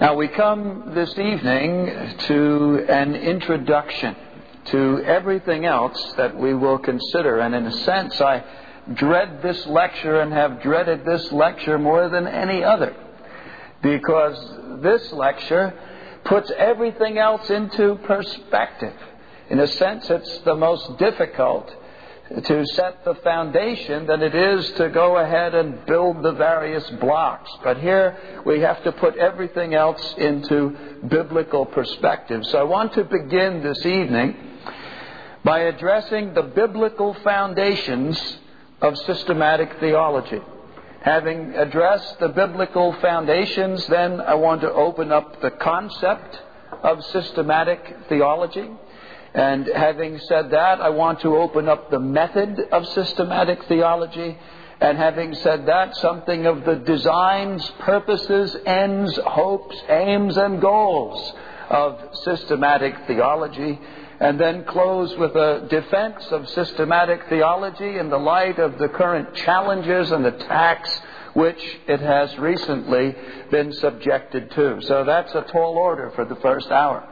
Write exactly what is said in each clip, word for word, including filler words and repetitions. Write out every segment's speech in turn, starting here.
Now we come this evening to an introduction to everything else that we will consider. And in a sense, I dread this lecture and have dreaded this lecture more than any other, because this lecture puts everything else into perspective. In a sense, it's the most difficult to set the foundation than it is to go ahead and build the various blocks. But here we have to put everything else into biblical perspective. So I want to begin this evening by addressing the biblical foundations of systematic theology. Having addressed the biblical foundations, then I want to open up the concept of systematic theology. And having said that, I want to open up the method of systematic theology. And having said that, something of the designs, purposes, ends, hopes, aims, and goals of systematic theology. And then close with a defense of systematic theology in the light of the current challenges and attacks which it has recently been subjected to. So that's a tall order for the first hour.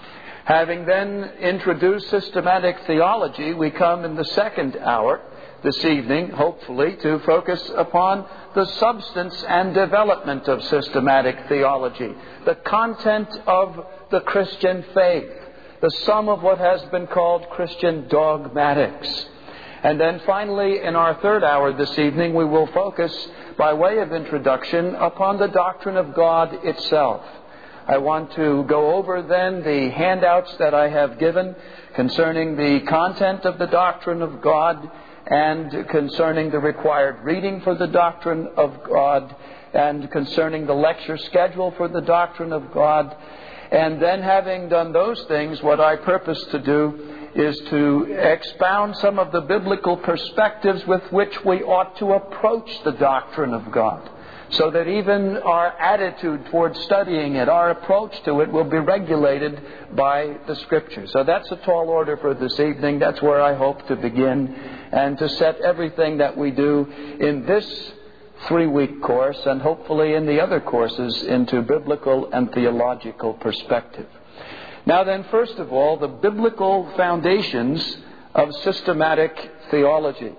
Having then introduced systematic theology, we come in the second hour this evening, hopefully, to focus upon the substance and development of systematic theology, the content of the Christian faith, the sum of what has been called Christian dogmatics. And then finally, in our third hour this evening, we will focus, by way of introduction, upon the doctrine of God itself. I want to go over then the handouts that I have given concerning the content of the doctrine of God and concerning the required reading for the doctrine of God and concerning the lecture schedule for the doctrine of God. And then, having done those things, what I purpose to do is to expound some of the biblical perspectives with which we ought to approach the doctrine of God, so that even our attitude towards studying it, our approach to it, will be regulated by the Scripture. So that's a tall order for this evening. That's where I hope to begin, and to set everything that we do in this three-week course, and hopefully in the other courses, into biblical and theological perspective. Now then, first of all, the biblical foundations of systematic theology.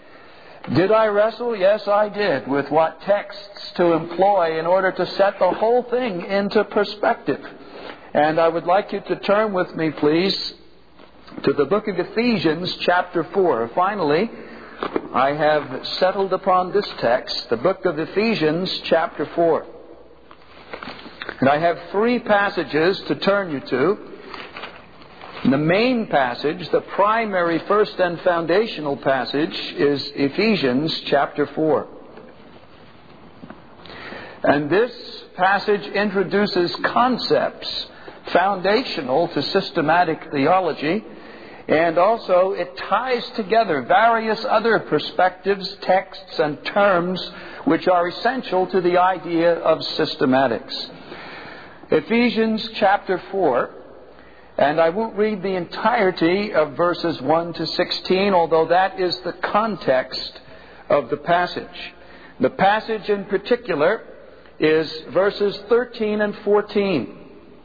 Did I wrestle? Yes, I did, with what texts to employ in order to set the whole thing into perspective. And I would like you to turn with me, please, to the book of Ephesians, chapter four. Finally, I have settled upon this text, the book of Ephesians, chapter four. And I have three passages to turn you to. The main passage, the primary, first and foundational passage, is Ephesians chapter four. And this passage introduces concepts foundational to systematic theology, and also it ties together various other perspectives, texts, and terms which are essential to the idea of systematics. Ephesians chapter four. And I won't read the entirety of verses one to sixteen, although that is the context of the passage. The passage in particular is verses thirteen and fourteen.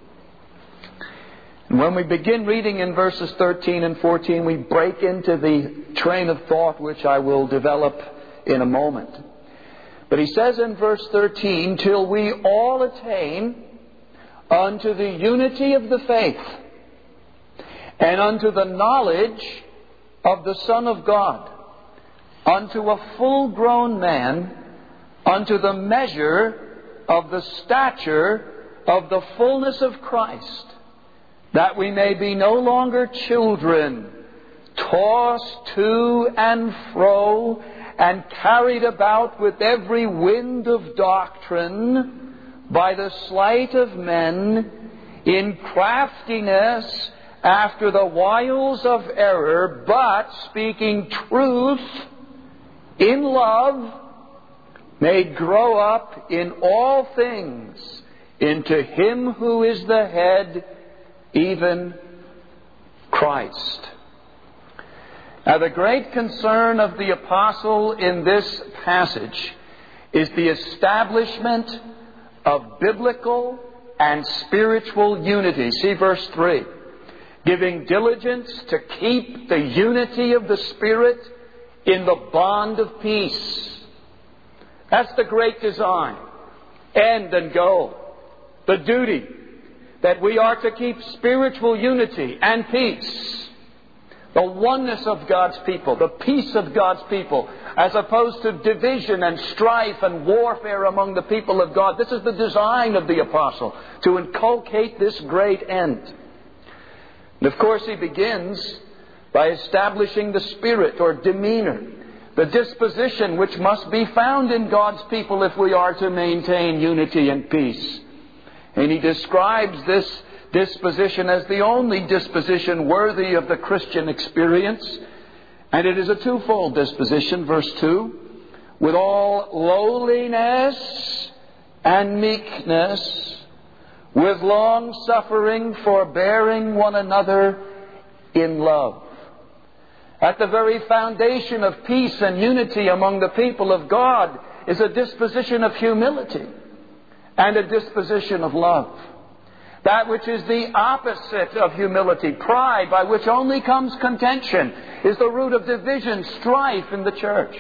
And when we begin reading in verses thirteen and fourteen, we break into the train of thought which I will develop in a moment. But he says in verse thirteen, "Till we all attain unto the unity of the faith, and unto the knowledge of the Son of God, unto a full-grown man, unto the measure of the stature of the fullness of Christ, that we may be no longer children, tossed to and fro, and carried about with every wind of doctrine, by the sleight of men, in craftiness, after the wiles of error, but speaking truth in love, may grow up in all things into Him who is the head, even Christ." Now, the great concern of the apostle in this passage is the establishment of biblical and spiritual unity. See verse three. Giving diligence to keep the unity of the Spirit in the bond of peace. That's the great design, end and goal. The duty that we are to keep spiritual unity and peace. The oneness of God's people, the peace of God's people, as opposed to division and strife and warfare among the people of God. This is the design of the apostle, to inculcate this great end. And of course he begins by establishing the spirit or demeanor, the disposition which must be found in God's people if we are to maintain unity and peace. And he describes this disposition as the only disposition worthy of the Christian experience. And it is a twofold disposition, verse two. With all lowliness and meekness, with long suffering, forbearing one another in love. At the very foundation of peace and unity among the people of God is a disposition of humility and a disposition of love. That which is the opposite of humility, pride, by which only comes contention, is the root of division, strife in the church.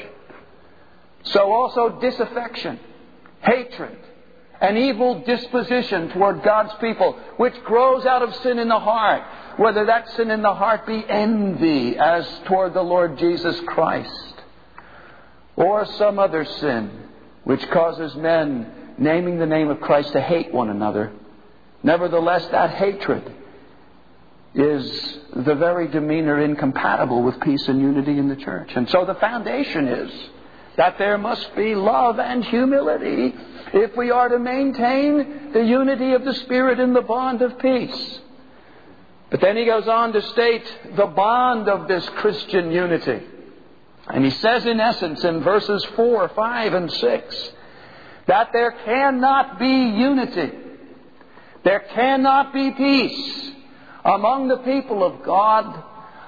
So also disaffection, hatred, an evil disposition toward God's people, which grows out of sin in the heart, whether that sin in the heart be envy as toward the Lord Jesus Christ, or some other sin which causes men, naming the name of Christ, to hate one another. Nevertheless, that hatred is the very demeanor incompatible with peace and unity in the church. And so the foundation is that there must be love and humility if we are to maintain the unity of the Spirit in the bond of peace. But then he goes on to state the bond of this Christian unity. And he says in essence in verses four, five, and six that there cannot be unity, there cannot be peace among the people of God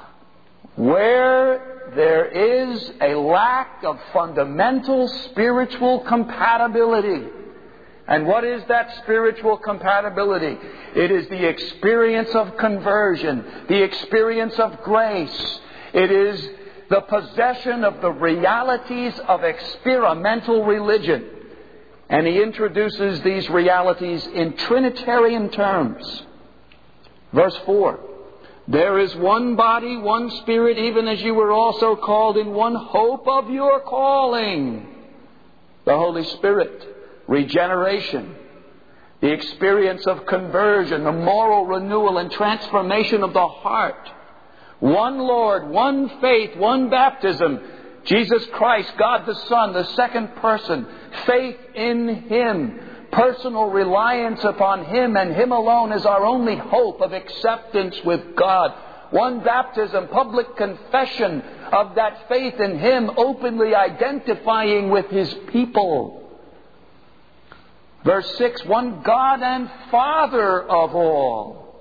where there is a lack of fundamental spiritual compatibility. And what is that spiritual compatibility? It is the experience of conversion, the experience of grace. It is the possession of the realities of experimental religion. And he introduces these realities in Trinitarian terms. Verse four. There is one body, one Spirit, even as you were also called in one hope of your calling. The Holy Spirit, regeneration, the experience of conversion, the moral renewal and transformation of the heart. One Lord, one faith, one baptism. Jesus Christ, God the Son, the second person. Faith in Him. Personal reliance upon Him and Him alone is our only hope of acceptance with God. One baptism, public confession of that faith in Him, openly identifying with His people. Verse six, one God and Father of all.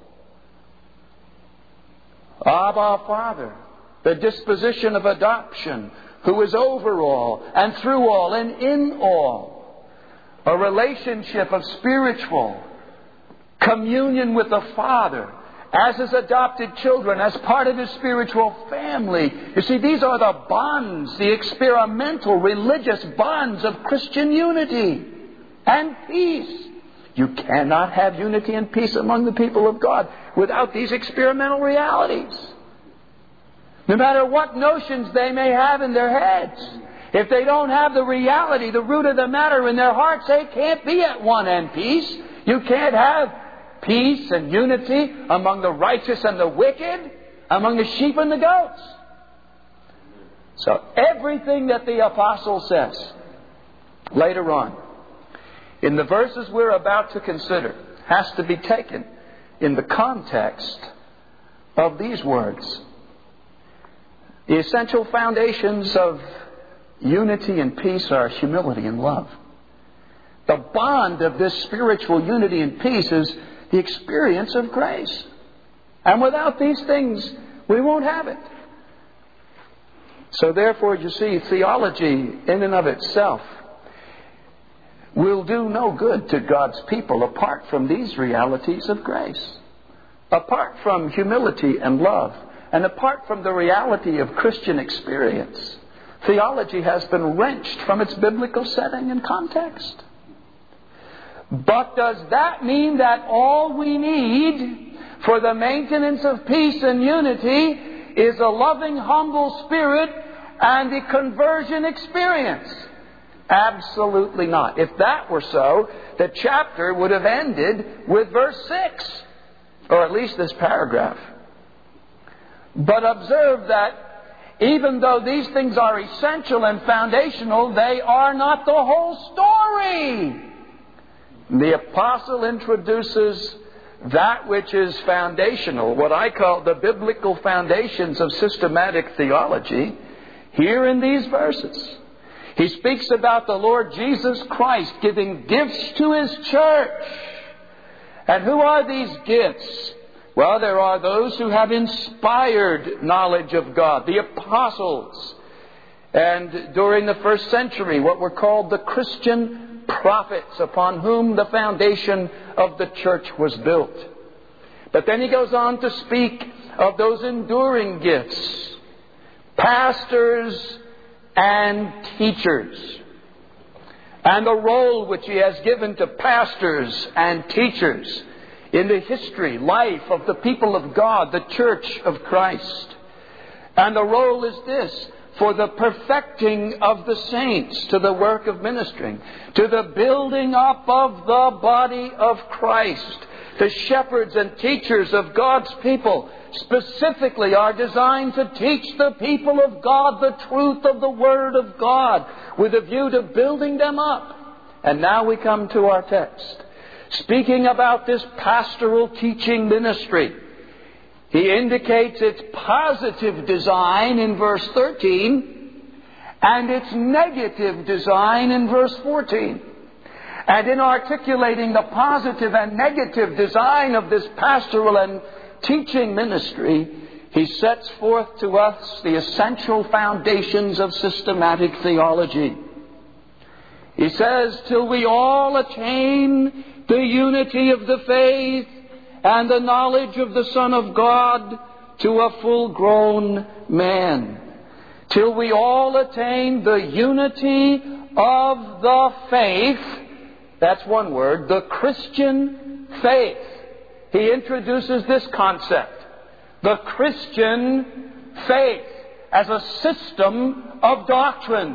Abba, Father, the disposition of adoption, who is over all and through all and in all. A relationship of spiritual communion with the Father as His adopted children, as part of His spiritual family. You see, these are the bonds, the experimental religious bonds of Christian unity and peace. You cannot have unity and peace among the people of God without these experimental realities. No matter what notions they may have in their heads, if they don't have the reality, the root of the matter in their hearts, they can't be at one and peace. You can't have peace and unity among the righteous and the wicked, among the sheep and the goats. So everything that the apostle says later on in the verses we're about to consider has to be taken in the context of these words. The essential foundations of unity and peace are humility and love. The bond of this spiritual unity and peace is the experience of grace. And without these things, we won't have it. So therefore, you see, theology in and of itself will do no good to God's people apart from these realities of grace. Apart from humility and love, and apart from the reality of Christian experience, theology has been wrenched from its biblical setting and context. But does that mean that all we need for the maintenance of peace and unity is a loving, humble spirit and a conversion experience? Absolutely not. If that were so, the chapter would have ended with verse six, or at least this paragraph. But observe that even though these things are essential and foundational, they are not the whole story. The apostle introduces that which is foundational, what I call the biblical foundations of systematic theology, here in these verses. He speaks about the Lord Jesus Christ giving gifts to His church. And who are these gifts? Well, there are those who have inspired knowledge of God, the apostles. And during the first century, what were called the Christian prophets, upon whom the foundation of the church was built. But then he goes on to speak of those enduring gifts, pastors and teachers, and the role which he has given to pastors and teachers in the history, life of the people of God, the church of Christ. And the role is this: for the perfecting of the saints, to the work of ministering, to the building up of the body of Christ. The shepherds and teachers of God's people specifically are designed to teach the people of God the truth of the Word of God with a view to building them up. And now we come to our text. Speaking about this pastoral teaching ministry, he indicates its positive design in verse thirteen and its negative design in verse fourteen. And in articulating the positive and negative design of this pastoral and teaching ministry, he sets forth to us the essential foundations of systematic theology. He says, till we all attain the unity of the faith and the knowledge of the Son of God, to a full-grown man. Till we all attain the unity of the faith. That's one word, the Christian faith. He introduces this concept, the Christian faith, as a system of doctrine.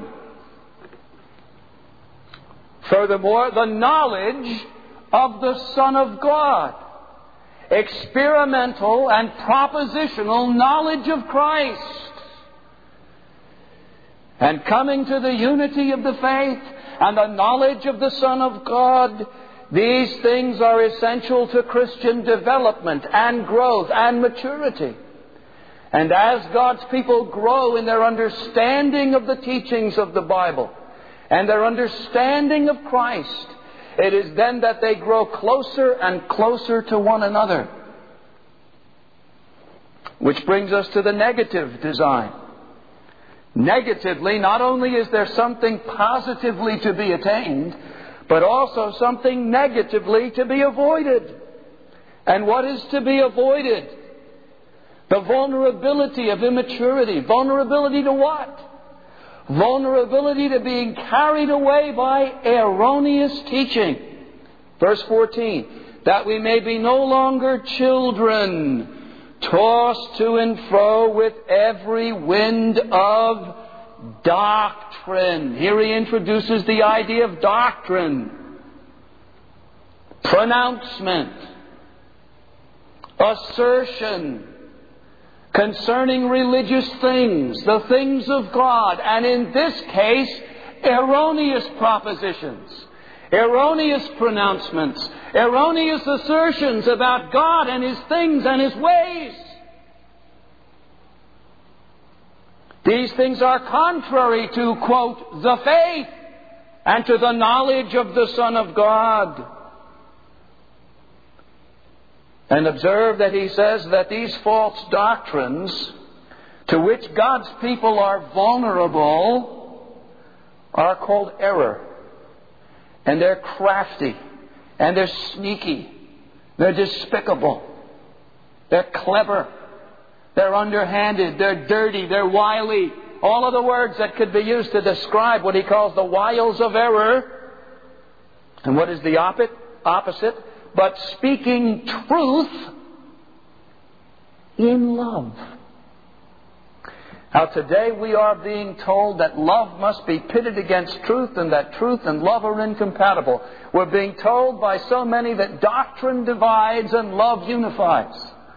Furthermore, the knowledge of the Son of God. Experimental and propositional knowledge of Christ. And coming to the unity of the faith and the knowledge of the Son of God, these things are essential to Christian development and growth and maturity. And as God's people grow in their understanding of the teachings of the Bible and their understanding of Christ, it is then that they grow closer and closer to one another. Which brings us to the negative design. Negatively, not only is there something positively to be attained, but also something negatively to be avoided. And what is to be avoided? The vulnerability of immaturity. Vulnerability to what? Vulnerability to being carried away by erroneous teaching. Verse fourteen, that we may be no longer children, tossed to and fro with every wind of doctrine. Here he introduces the idea of doctrine, pronouncement, assertion concerning religious things, the things of God, and in this case, erroneous propositions, erroneous pronouncements, erroneous assertions about God and His things and His ways. These things are contrary to, quote, the faith and to the knowledge of the Son of God. And observe that he says that these false doctrines to which God's people are vulnerable are called error. and they're crafty, and they're sneaky, they're despicable, they're clever, they're underhanded, they're dirty, they're wily. All of the words that could be used to describe what he calls the wiles of error. And what is the opposite? But speaking truth in love. Now today we are being told that love must be pitted against truth and that truth and love are incompatible. We're being told by so many that doctrine divides and love unifies.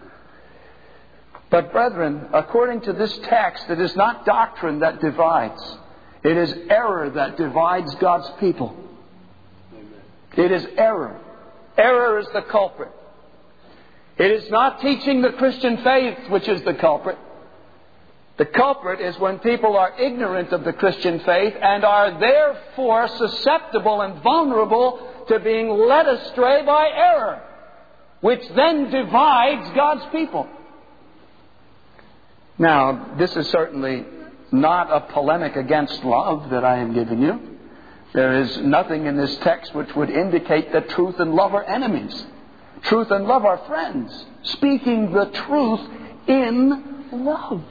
But brethren, according to this text, it is not doctrine that divides. It is error that divides God's people. It is error. Error is the culprit. It is not teaching the Christian faith which is the culprit. The culprit is when people are ignorant of the Christian faith and are therefore susceptible and vulnerable to being led astray by error, which then divides God's people. Now, this is certainly not a polemic against love that I am giving you. There is nothing in this text which would indicate that truth and love are enemies. Truth and love are friends, speaking the truth in love.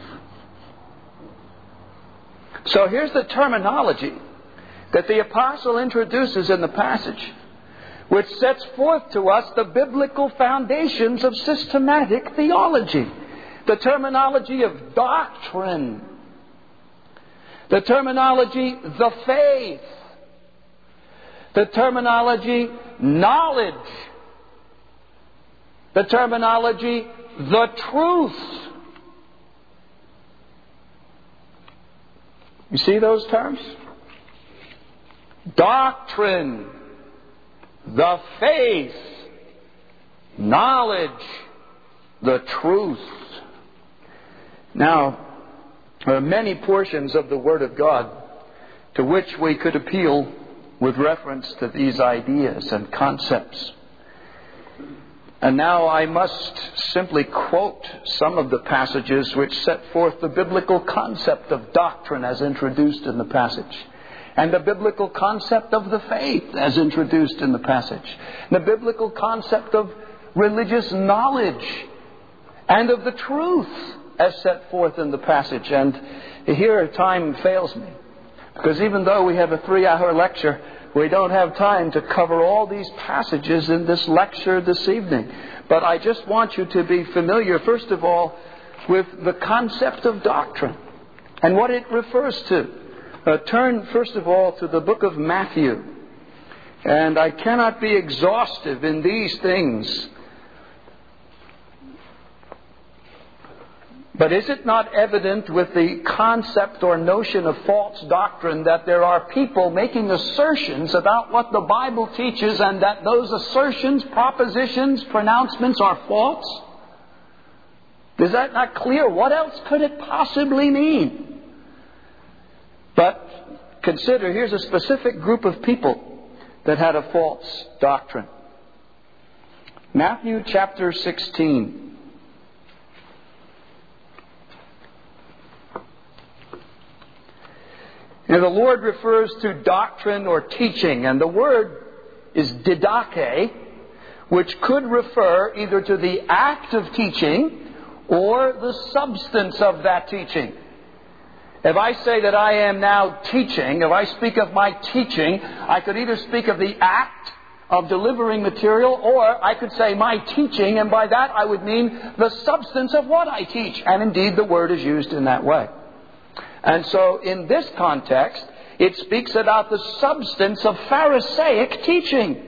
So here's the terminology that the apostle introduces in the passage, which sets forth to us the biblical foundations of systematic theology. The terminology of doctrine. The terminology, the faith. The terminology, knowledge. The terminology, the truth. You see those terms? Doctrine, the faith, knowledge, the truth. Now, there are many portions of the Word of God to which we could appeal with reference to these ideas and concepts. And now I must simply quote some of the passages which set forth the biblical concept of doctrine as introduced in the passage, and the biblical concept of the faith as introduced in the passage, the biblical concept of religious knowledge and of the truth as set forth in the passage. And here time fails me, because even though we have a three-hour lecture, we don't have time to cover all these passages in this lecture this evening. But I just want you to be familiar, first of all, with the concept of doctrine and what it refers to. Uh, turn, first of all, to the book of Matthew. And I cannot be exhaustive in these things. But is it not evident with the concept or notion of false doctrine that there are people making assertions about what the Bible teaches, and that those assertions, propositions, pronouncements are false? Is that not clear? What else could it possibly mean? But consider, here's a specific group of people that had a false doctrine. Matthew chapter sixteen. Now, the Lord refers to doctrine or teaching, and the word is didache, which could refer either to the act of teaching or the substance of that teaching. If I say that I am now teaching, if I speak of my teaching, I could either speak of the act of delivering material, or I could say my teaching, and by that I would mean the substance of what I teach. And indeed, the word is used in that way. And so, in this context, it speaks about the substance of Pharisaic teaching.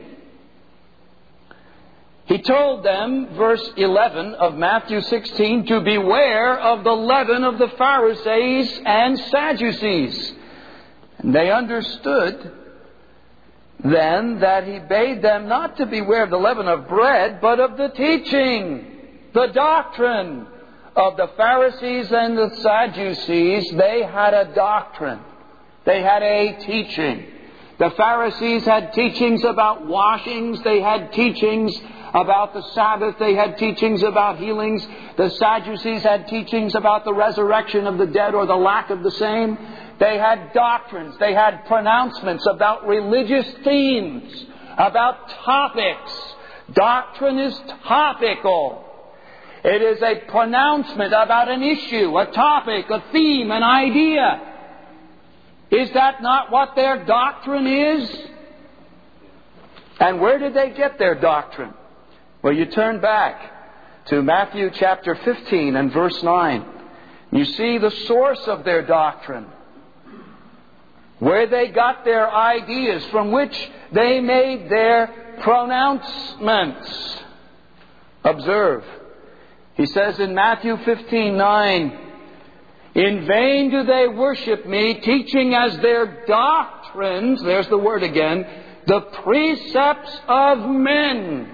He told them, verse eleven of Matthew sixteen, to beware of the leaven of the Pharisees and Sadducees. And they understood then that he bade them not to beware of the leaven of bread, but of the teaching, the doctrine of the Pharisees and the Sadducees. They had a doctrine. They had a teaching. The Pharisees had teachings about washings. They had teachings about the Sabbath. They had teachings about healings. The Sadducees had teachings about the resurrection of the dead or the lack of the same. They had doctrines. They had pronouncements about religious themes, about topics. Doctrine is topical. It is a pronouncement about an issue, a topic, a theme, an idea. Is that not what their doctrine is? And where did they get their doctrine? Well, you turn back to Matthew chapter fifteen and verse nine. You see the source of their doctrine. Where they got their ideas from which they made their pronouncements. Observe. He says in Matthew fifteen nine, "In vain do they worship me, teaching as their doctrines," there's the word again, "the precepts of men."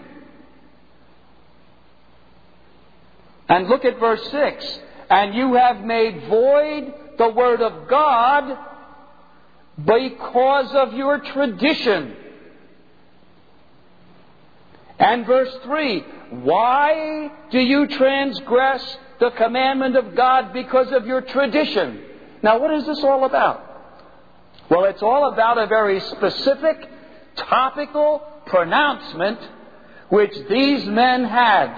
And look at verse six. "And you have made void the word of God because of your tradition." And verse three, "Why do you transgress the commandment of God because of your tradition?" Now, what is this all about? Well, it's all about a very specific, topical pronouncement which these men had.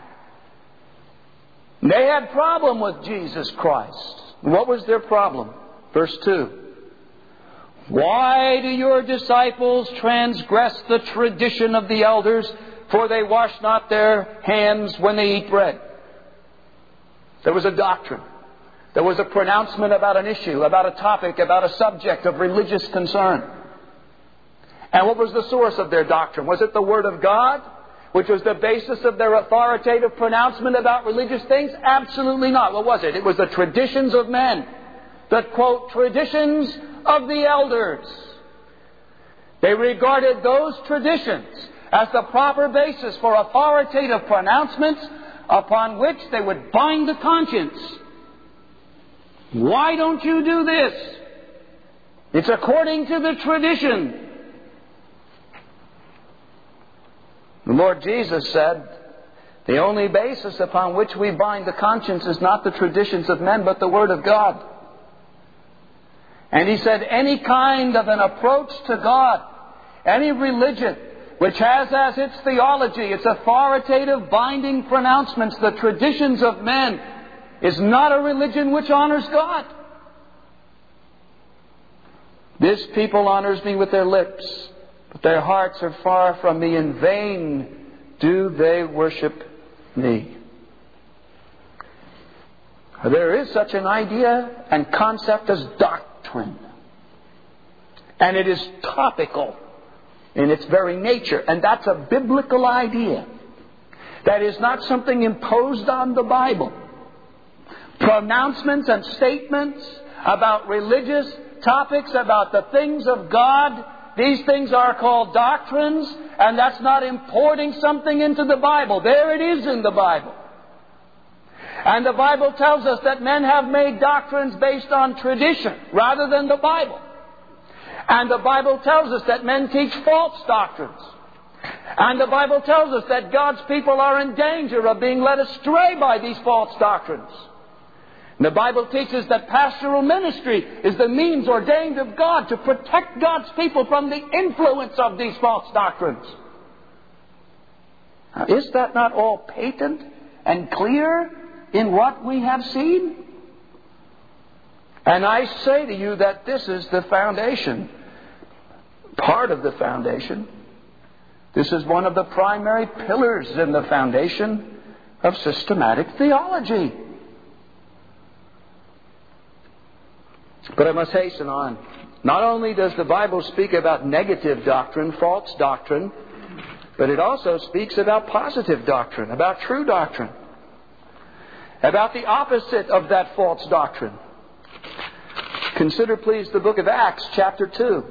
They had problem with Jesus Christ. What was their problem? Verse two. "Why do your disciples transgress the tradition of the elders? For they wash not their hands when they eat bread." There was a doctrine. There was a pronouncement about an issue, about a topic, about a subject of religious concern. And what was the source of their doctrine? Was it the Word of God, which was the basis of their authoritative pronouncement about religious things? Absolutely not. What was it? It was the traditions of men. The, quote, traditions of the elders. They regarded those traditions as the proper basis for authoritative pronouncements upon which they would bind the conscience. Why don't you do this? It's according to the tradition. The Lord Jesus said, the only basis upon which we bind the conscience is not the traditions of men, but the Word of God. And He said, any kind of an approach to God, any religion which has as its theology, its authoritative binding pronouncements, the traditions of men, is not a religion which honors God. This people honors me with their lips, but their hearts are far from me. In vain do they worship me. There is such an idea and concept as doctrine. And it is topical in its very nature. And that's a biblical idea. That is not something imposed on the Bible. Pronouncements and statements about religious topics, about the things of God, these things are called doctrines, and that's not importing something into the Bible. There it is in the Bible. And the Bible tells us that men have made doctrines based on tradition rather than the Bible. And the Bible tells us that men teach false doctrines. And the Bible tells us that God's people are in danger of being led astray by these false doctrines. And the Bible teaches that pastoral ministry is the means ordained of God to protect God's people from the influence of these false doctrines. Now, is that not all patent and clear in what we have seen? And I say to you that this is the foundation, part of the foundation. This is one of the primary pillars in the foundation of systematic theology. But I must hasten on. Not only does the Bible speak about negative doctrine, false doctrine, but it also speaks about positive doctrine, about true doctrine, about the opposite of that false doctrine. Consider, please, the book of Acts, chapter two.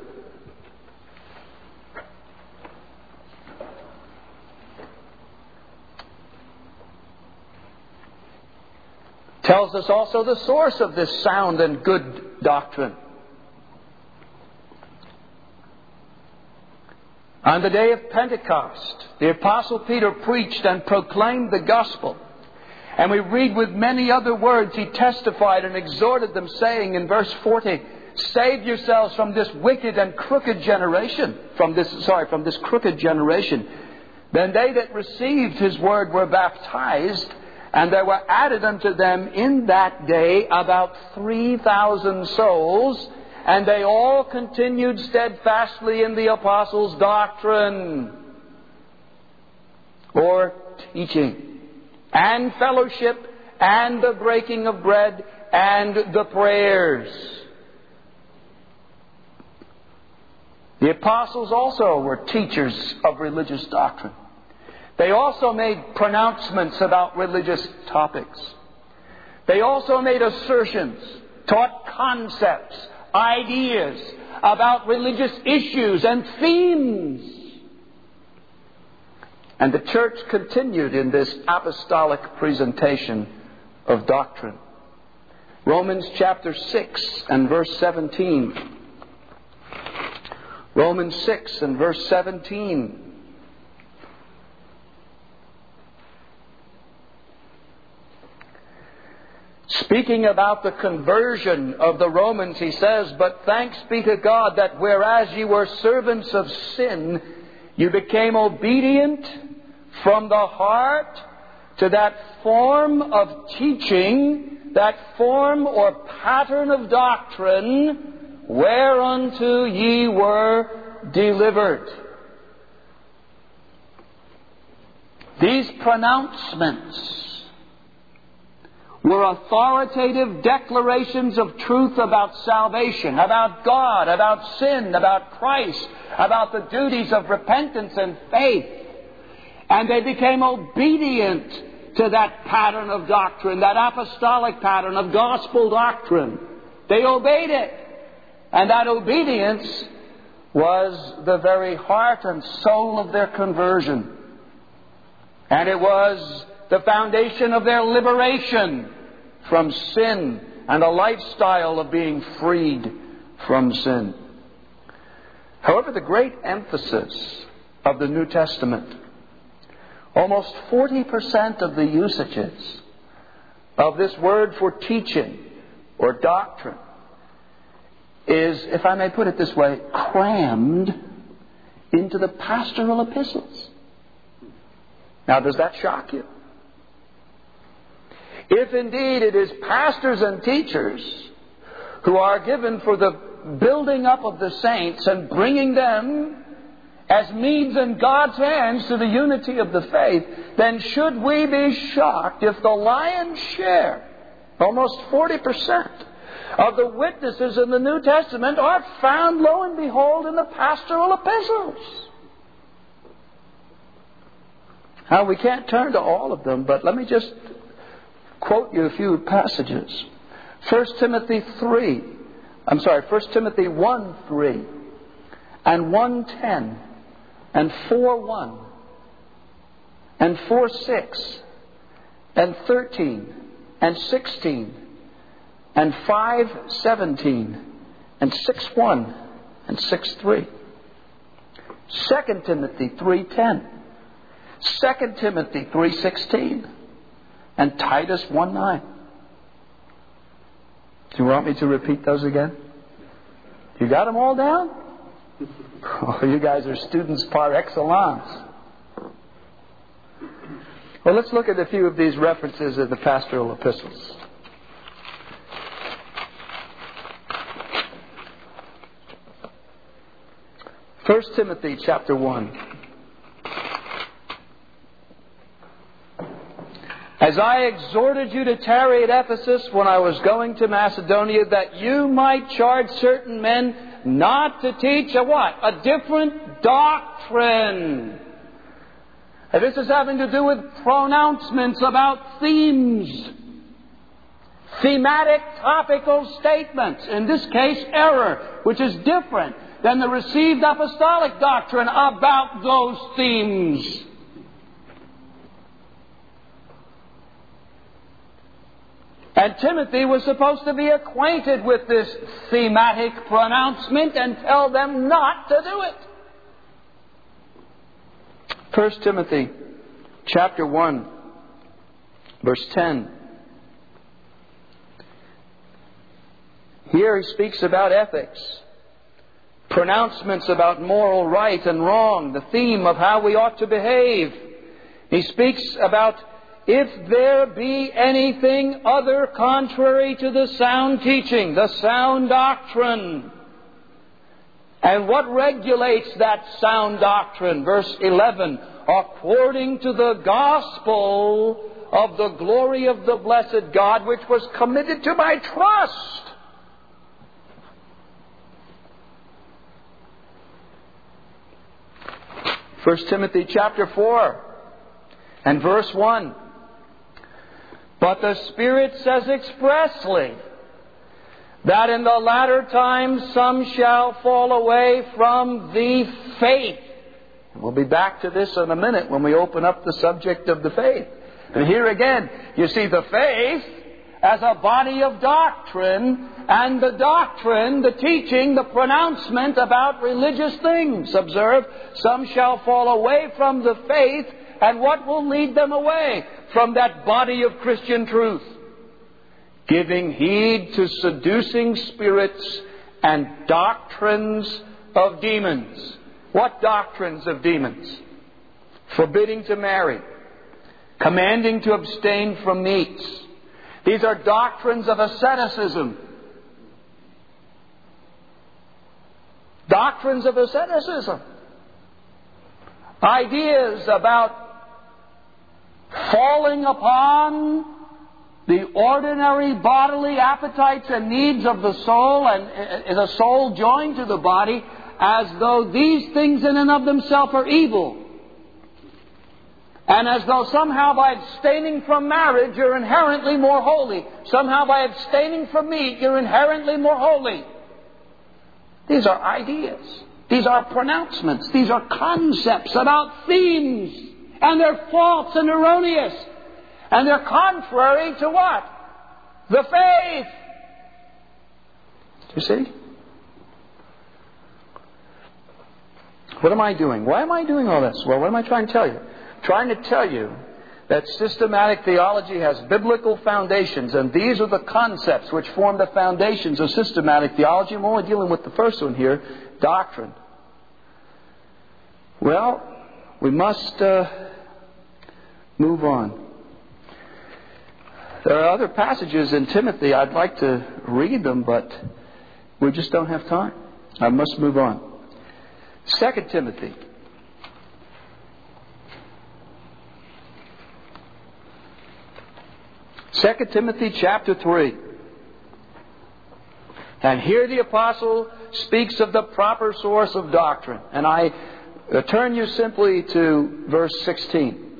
Tells us also the source of this sound and good doctrine. On the day of Pentecost, the Apostle Peter preached and proclaimed the gospel. And we read with many other words, he testified and exhorted them, saying in verse forty, "Save yourselves from this wicked and crooked generation." From this, sorry, from this crooked generation. Then they that received his word were baptized, and there were added unto them in that day about three thousand souls. And they all continued steadfastly in the apostles' doctrine, or teaching, and fellowship, and the breaking of bread, and the prayers. The apostles also were teachers of religious doctrine. They also made pronouncements about religious topics. They also made assertions, taught concepts, ideas about religious issues and themes. And the church continued in this apostolic presentation of doctrine. Romans chapter six and verse seventeen. Romans six and verse seventeen. Speaking about the conversion of the Romans, he says, "But thanks be to God that whereas you were servants of sin, you became obedient from the heart to that form of teaching, that form or pattern of doctrine, whereunto ye were delivered." These pronouncements were authoritative declarations of truth about salvation, about God, about sin, about Christ, about the duties of repentance and faith. And they became obedient to that pattern of doctrine, that apostolic pattern of gospel doctrine. They obeyed it. And that obedience was the very heart and soul of their conversion. And it was the foundation of their liberation from sin and a lifestyle of being freed from sin. However, the great emphasis of the New Testament, almost forty percent of the usages of this word for teaching or doctrine is, if I may put it this way, crammed into the pastoral epistles. Now, does that shock you? If indeed it is pastors and teachers who are given for the building up of the saints and bringing them as means in God's hands to the unity of the faith, then should we be shocked if the lion's share, almost forty percent, of the witnesses in the New Testament are found, lo and behold, in the pastoral epistles? Now, we can't turn to all of them, but let me just quote you a few passages. First Timothy three, I'm sorry, First Timothy one three, and one ten, and four one, and four six, and thirteen, and sixteen, and five seventeen, and six one, and six three. Second Timothy three ten, Second Timothy three sixteen, and Titus one nine. Do you want me to repeat those again? You got them all down? Oh, you guys are students par excellence. Well, let's look at a few of these references in the pastoral epistles. First Timothy chapter one. As I exhorted you to tarry at Ephesus when I was going to Macedonia, that you might charge certain men not to teach a what? A different doctrine. And this is having to do with pronouncements about themes. Thematic, topical statements. In this case, error, which is different than the received apostolic doctrine about those themes. And Timothy was supposed to be acquainted with this thematic pronouncement and tell them not to do it. First Timothy chapter one, verse ten. Here he speaks about ethics, pronouncements about moral right and wrong, the theme of how we ought to behave. He speaks about if there be anything other contrary to the sound teaching, the sound doctrine. And what regulates that sound doctrine? Verse eleven, according to the gospel of the glory of the blessed God, which was committed to my trust. First Timothy chapter four and verse one. But the Spirit says expressly that in the latter times some shall fall away from the faith. We'll be back to this in a minute when we open up the subject of the faith. And here again, you see the faith as a body of doctrine, and the doctrine, the teaching, the pronouncement about religious things. Observe, some shall fall away from the faith, and what will lead them away from that body of Christian truth? Giving heed to seducing spirits and doctrines of demons. What doctrines of demons? Forbidding to marry, commanding to abstain from meats. These are doctrines of asceticism. Doctrines of asceticism. Ideas about falling upon the ordinary bodily appetites and needs of the soul, and the soul joined to the body, as though these things in and of themselves are evil. And as though somehow by abstaining from marriage you're inherently more holy. Somehow by abstaining from meat you're inherently more holy. These are ideas. These are pronouncements. These are concepts about themes. And they're false and erroneous. And they're contrary to what? The faith. You see? What am I doing? Why am I doing all this? Well, what am I trying to tell you? Trying to tell you that systematic theology has biblical foundations, and these are the concepts which form the foundations of systematic theology. I'm only dealing with the first one here, doctrine. Well, we must uh, move on. There are other passages in Timothy. I'd like to read them, but we just don't have time. I must move on. Second Timothy. Second Timothy chapter three. And here the apostle speaks of the proper source of doctrine. And I turn you simply to verse sixteen.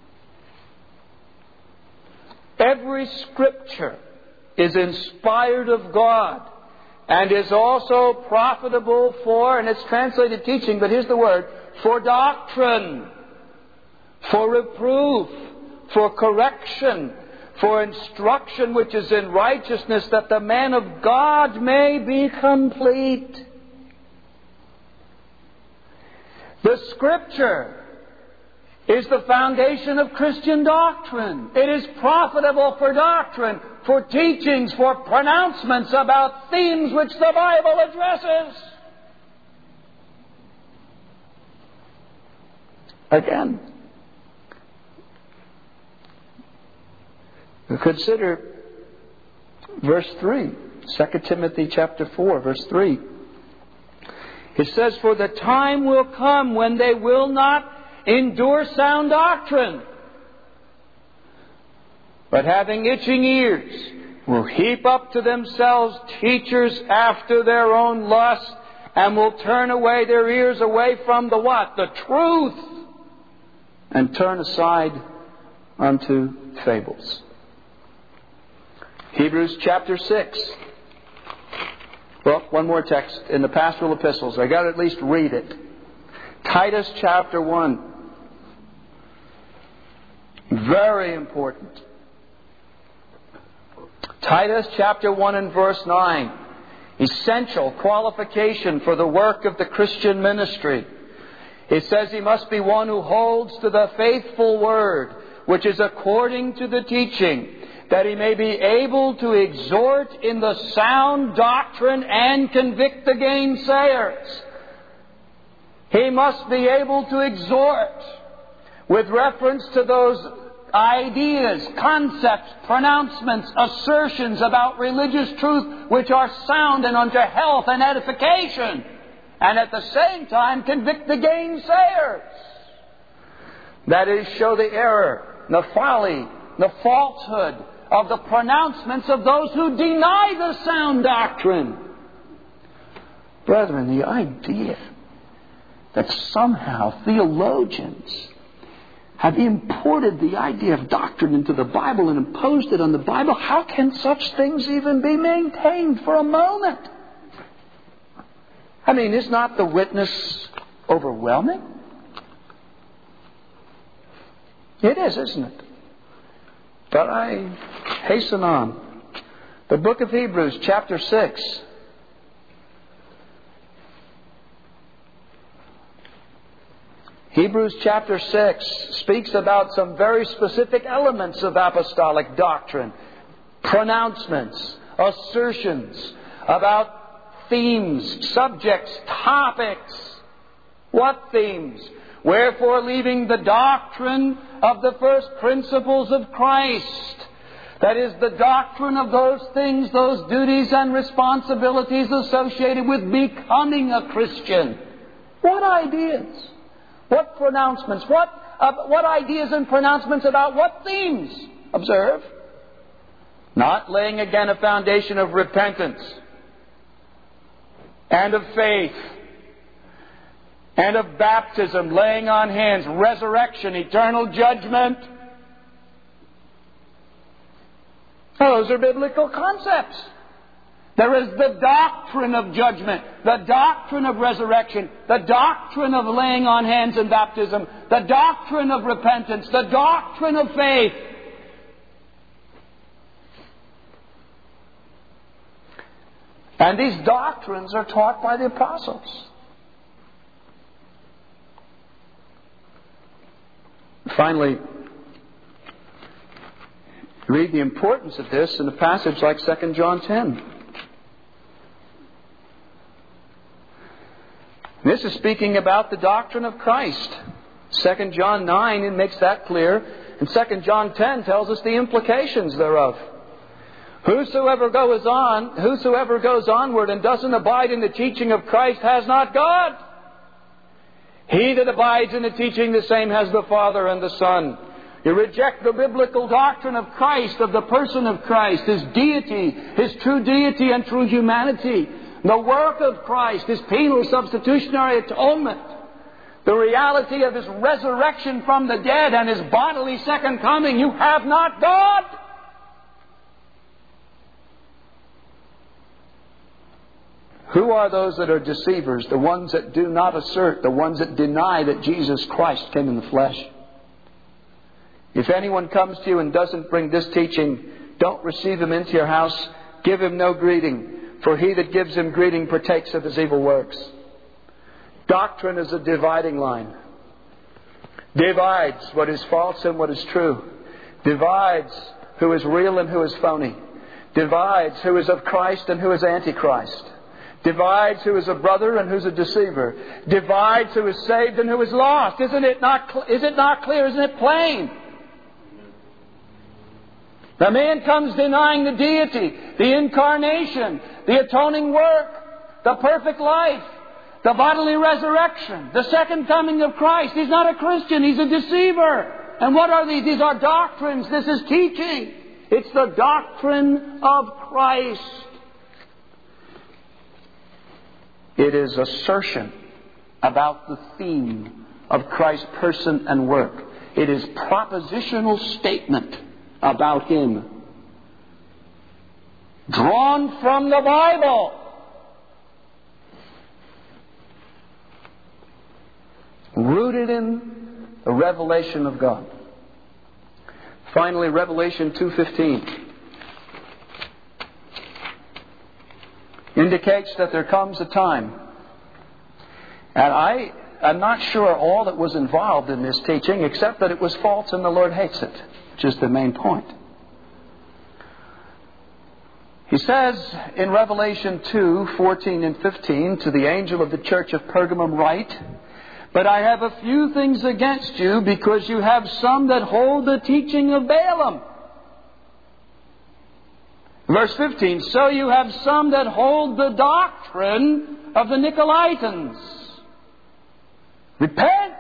Every scripture is inspired of God and is also profitable for, and it's translated teaching, but here's the word, for doctrine, for reproof, for correction, for instruction which is in righteousness, that the man of God may be complete. The Scripture is the foundation of Christian doctrine. It is profitable for doctrine, for teachings, for pronouncements about themes which the Bible addresses. Again, consider verse three, Second Timothy chapter four, verse three. It says, for the time will come when they will not endure sound doctrine, but having itching ears, will heap up to themselves teachers after their own lust, and will turn away their ears away from the what? The truth, and turn aside unto fables. Hebrews chapter six. Well, one more text in the pastoral epistles. I got to at least read it. Titus chapter one. Very important. Titus chapter one and verse nine. Essential qualification for the work of the Christian ministry. It says he must be one who holds to the faithful word, which is according to the teaching, that he may be able to exhort in the sound doctrine and convict the gainsayers. He must be able to exhort with reference to those ideas, concepts, pronouncements, assertions about religious truth which are sound and unto health and edification, and at the same time convict the gainsayers. That is, show the error, the folly, the falsehood of the pronouncements of those who deny the sound doctrine. Brethren, the idea that somehow theologians have imported the idea of doctrine into the Bible and imposed it on the Bible, how can such things even be maintained for a moment? I mean, is not the witness overwhelming? It is, isn't it? But I hasten on. The book of Hebrews, chapter six. Hebrews chapter six speaks about some very specific elements of apostolic doctrine. Pronouncements, assertions about themes, subjects, topics. What themes? Wherefore, leaving the doctrine of the first principles of Christ, that is, the doctrine of those things, those duties and responsibilities associated with becoming a Christian. What ideas? What pronouncements? What, uh, what ideas and pronouncements about what themes? Observe. Not laying again a foundation of repentance and of faith and of baptism, laying on hands, resurrection, eternal judgment. Those are biblical concepts. There is the doctrine of judgment, the doctrine of resurrection, the doctrine of laying on hands and baptism, the doctrine of repentance, the doctrine of faith. And these doctrines are taught by the apostles. Finally, read the importance of this in a passage like Second John ten. This is speaking about the doctrine of Christ. Second John nine, it makes that clear. And Second John ten tells us the implications thereof. Whosoever goes on, whosoever goes onward and doesn't abide in the teaching of Christ has not God. He that abides in the teaching, the same has the Father and the Son. You reject the biblical doctrine of Christ, of the person of Christ, His deity, His true deity and true humanity, the work of Christ, His penal substitutionary atonement, the reality of His resurrection from the dead and His bodily second coming. You have not God. Who are those that are deceivers? The ones that do not assert, the ones that deny that Jesus Christ came in the flesh. If anyone comes to you and doesn't bring this teaching, don't receive him into your house. Give him no greeting, for he that gives him greeting partakes of his evil works. Doctrine is a dividing line. Divides what is false and what is true. Divides who is real and who is phony. Divides who is of Christ and who is Antichrist. Divides who is a brother and who's a deceiver. Divides who is saved and who is lost. Isn't it not, cl- is it not clear? Isn't it plain? The man comes denying the deity, the incarnation, the atoning work, the perfect life, the bodily resurrection, the second coming of Christ. He's not a Christian. He's a deceiver. And what are these? These are doctrines. This is teaching. It's the doctrine of Christ. It is assertion about the theme of Christ's person and work. It is propositional statement about Him, drawn from the Bible, rooted in the revelation of God. Finally, Revelation two fifteen indicates that there comes a time, and I I'm not sure all that was involved in this teaching, except that it was false and the Lord hates it, which is the main point. He says in Revelation two, fourteen and fifteen, to the angel of the church of Pergamum write, "But I have a few things against you, because you have some that hold the teaching of Balaam." Verse fifteen, "So you have some that hold the doctrine of the Nicolaitans. Repent,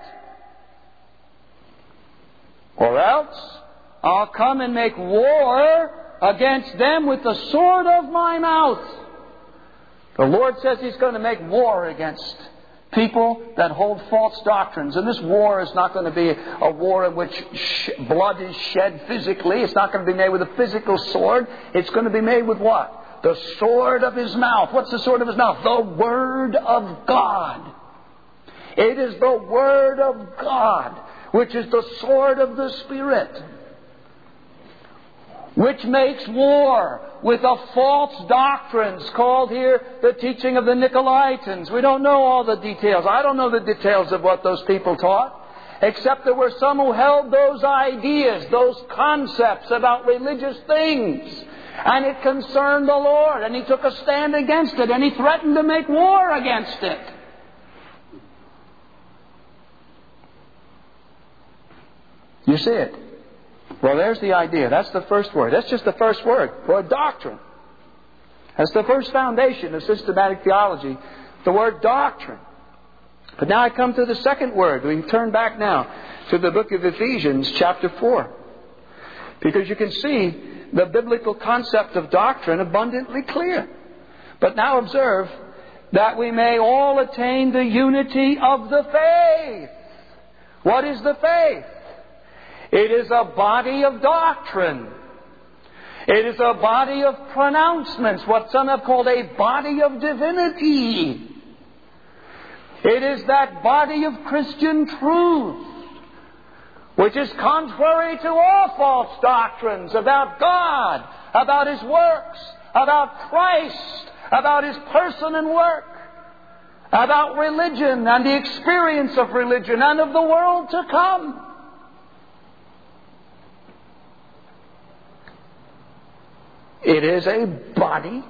or else I'll come and make war against them with the sword of my mouth." The Lord says He's going to make war against people that hold false doctrines. And this war is not going to be a war in which sh- blood is shed physically. It's not going to be made with a physical sword. It's going to be made with what? The sword of His mouth. What's the sword of His mouth? The Word of God. It is the Word of God, which is the sword of the Spirit, which makes war with the false doctrines called here the teaching of the Nicolaitans. We don't know all the details. I don't know the details of what those people taught, except there were some who held those ideas, those concepts about religious things. And it concerned the Lord, and He took a stand against it, and He threatened to make war against it. You see it? Well, there's the idea. That's the first word. That's just the first word for a doctrine. That's the first foundation of systematic theology, the word doctrine. But now I come to the second word. We can turn back now to the book of Ephesians, chapter four. Because you can see the biblical concept of doctrine abundantly clear. But now observe that we may all attain the unity of the faith. What is the faith? It is a body of doctrine. It is a body of pronouncements, what some have called a body of divinity. It is that body of Christian truth, which is contrary to all false doctrines about God, about His works, about Christ, about His person and work, about religion and the experience of religion and of the world to come. It is a body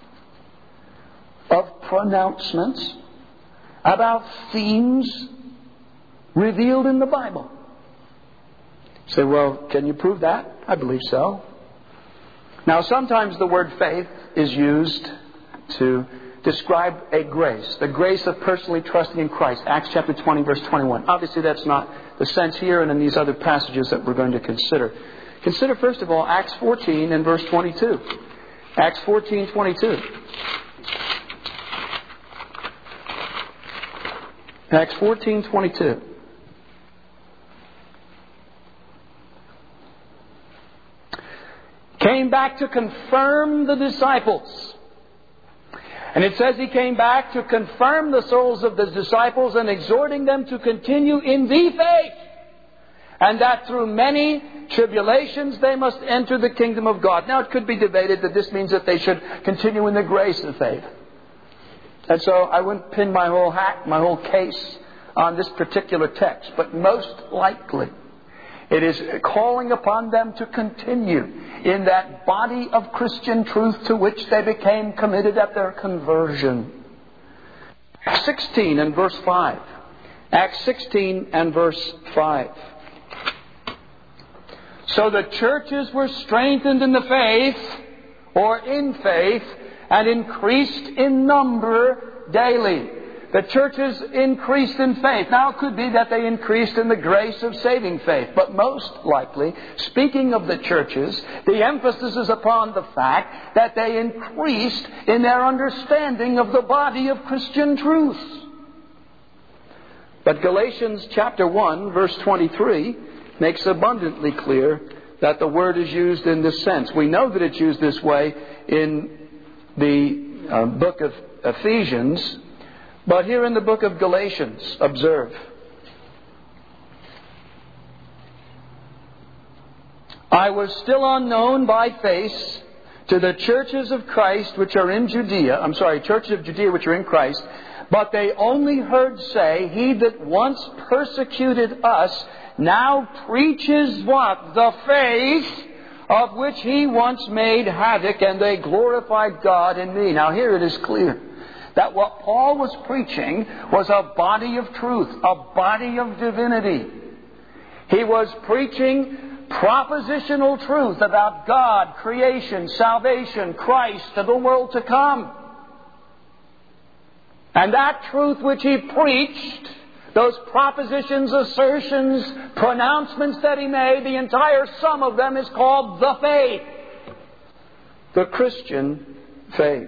of pronouncements about themes revealed in the Bible. You say, well, can you prove that? I believe so. Now, sometimes the word faith is used to describe a grace, the grace of personally trusting in Christ. Acts chapter twenty, verse twenty-one. Obviously, that's not the sense here and in these other passages that we're going to consider. Consider, first of all, Acts fourteen and verse twenty-two. Acts fourteen, twenty-two. Acts fourteen, twenty-two. Came back to confirm the disciples. And it says He came back to confirm the souls of the disciples and exhorting them to continue in the faith, and that through many tribulations they must enter the kingdom of God. Now, it could be debated that this means that they should continue in the grace of faith. And so I wouldn't pin my whole hat, my whole case on this particular text. But most likely, it is calling upon them to continue in that body of Christian truth to which they became committed at their conversion. Acts sixteen and verse five. Acts sixteen and verse five. So the churches were strengthened in the faith, or in faith, and increased in number daily. The churches increased in faith. Now it could be that they increased in the grace of saving faith. But most likely, speaking of the churches, the emphasis is upon the fact that they increased in their understanding of the body of Christian truth. But Galatians chapter one, verse twenty-three, makes abundantly clear that the word is used in this sense. We know that it's used this way in the uh, book of Ephesians, but here in the book of Galatians, observe. I was still unknown by face to the churches of Christ which are in Judea. I'm sorry, churches of Judea which are in Christ, But they only heard say, He that once persecuted us now preaches what? The faith of which He once made havoc, and they glorified God in me. Now here it is clear that what Paul was preaching was a body of truth, a body of divinity. He was preaching propositional truth about God, creation, salvation, Christ, and the world to come. And that truth which he preached, those propositions, assertions, pronouncements that he made, the entire sum of them is called the faith. The Christian faith.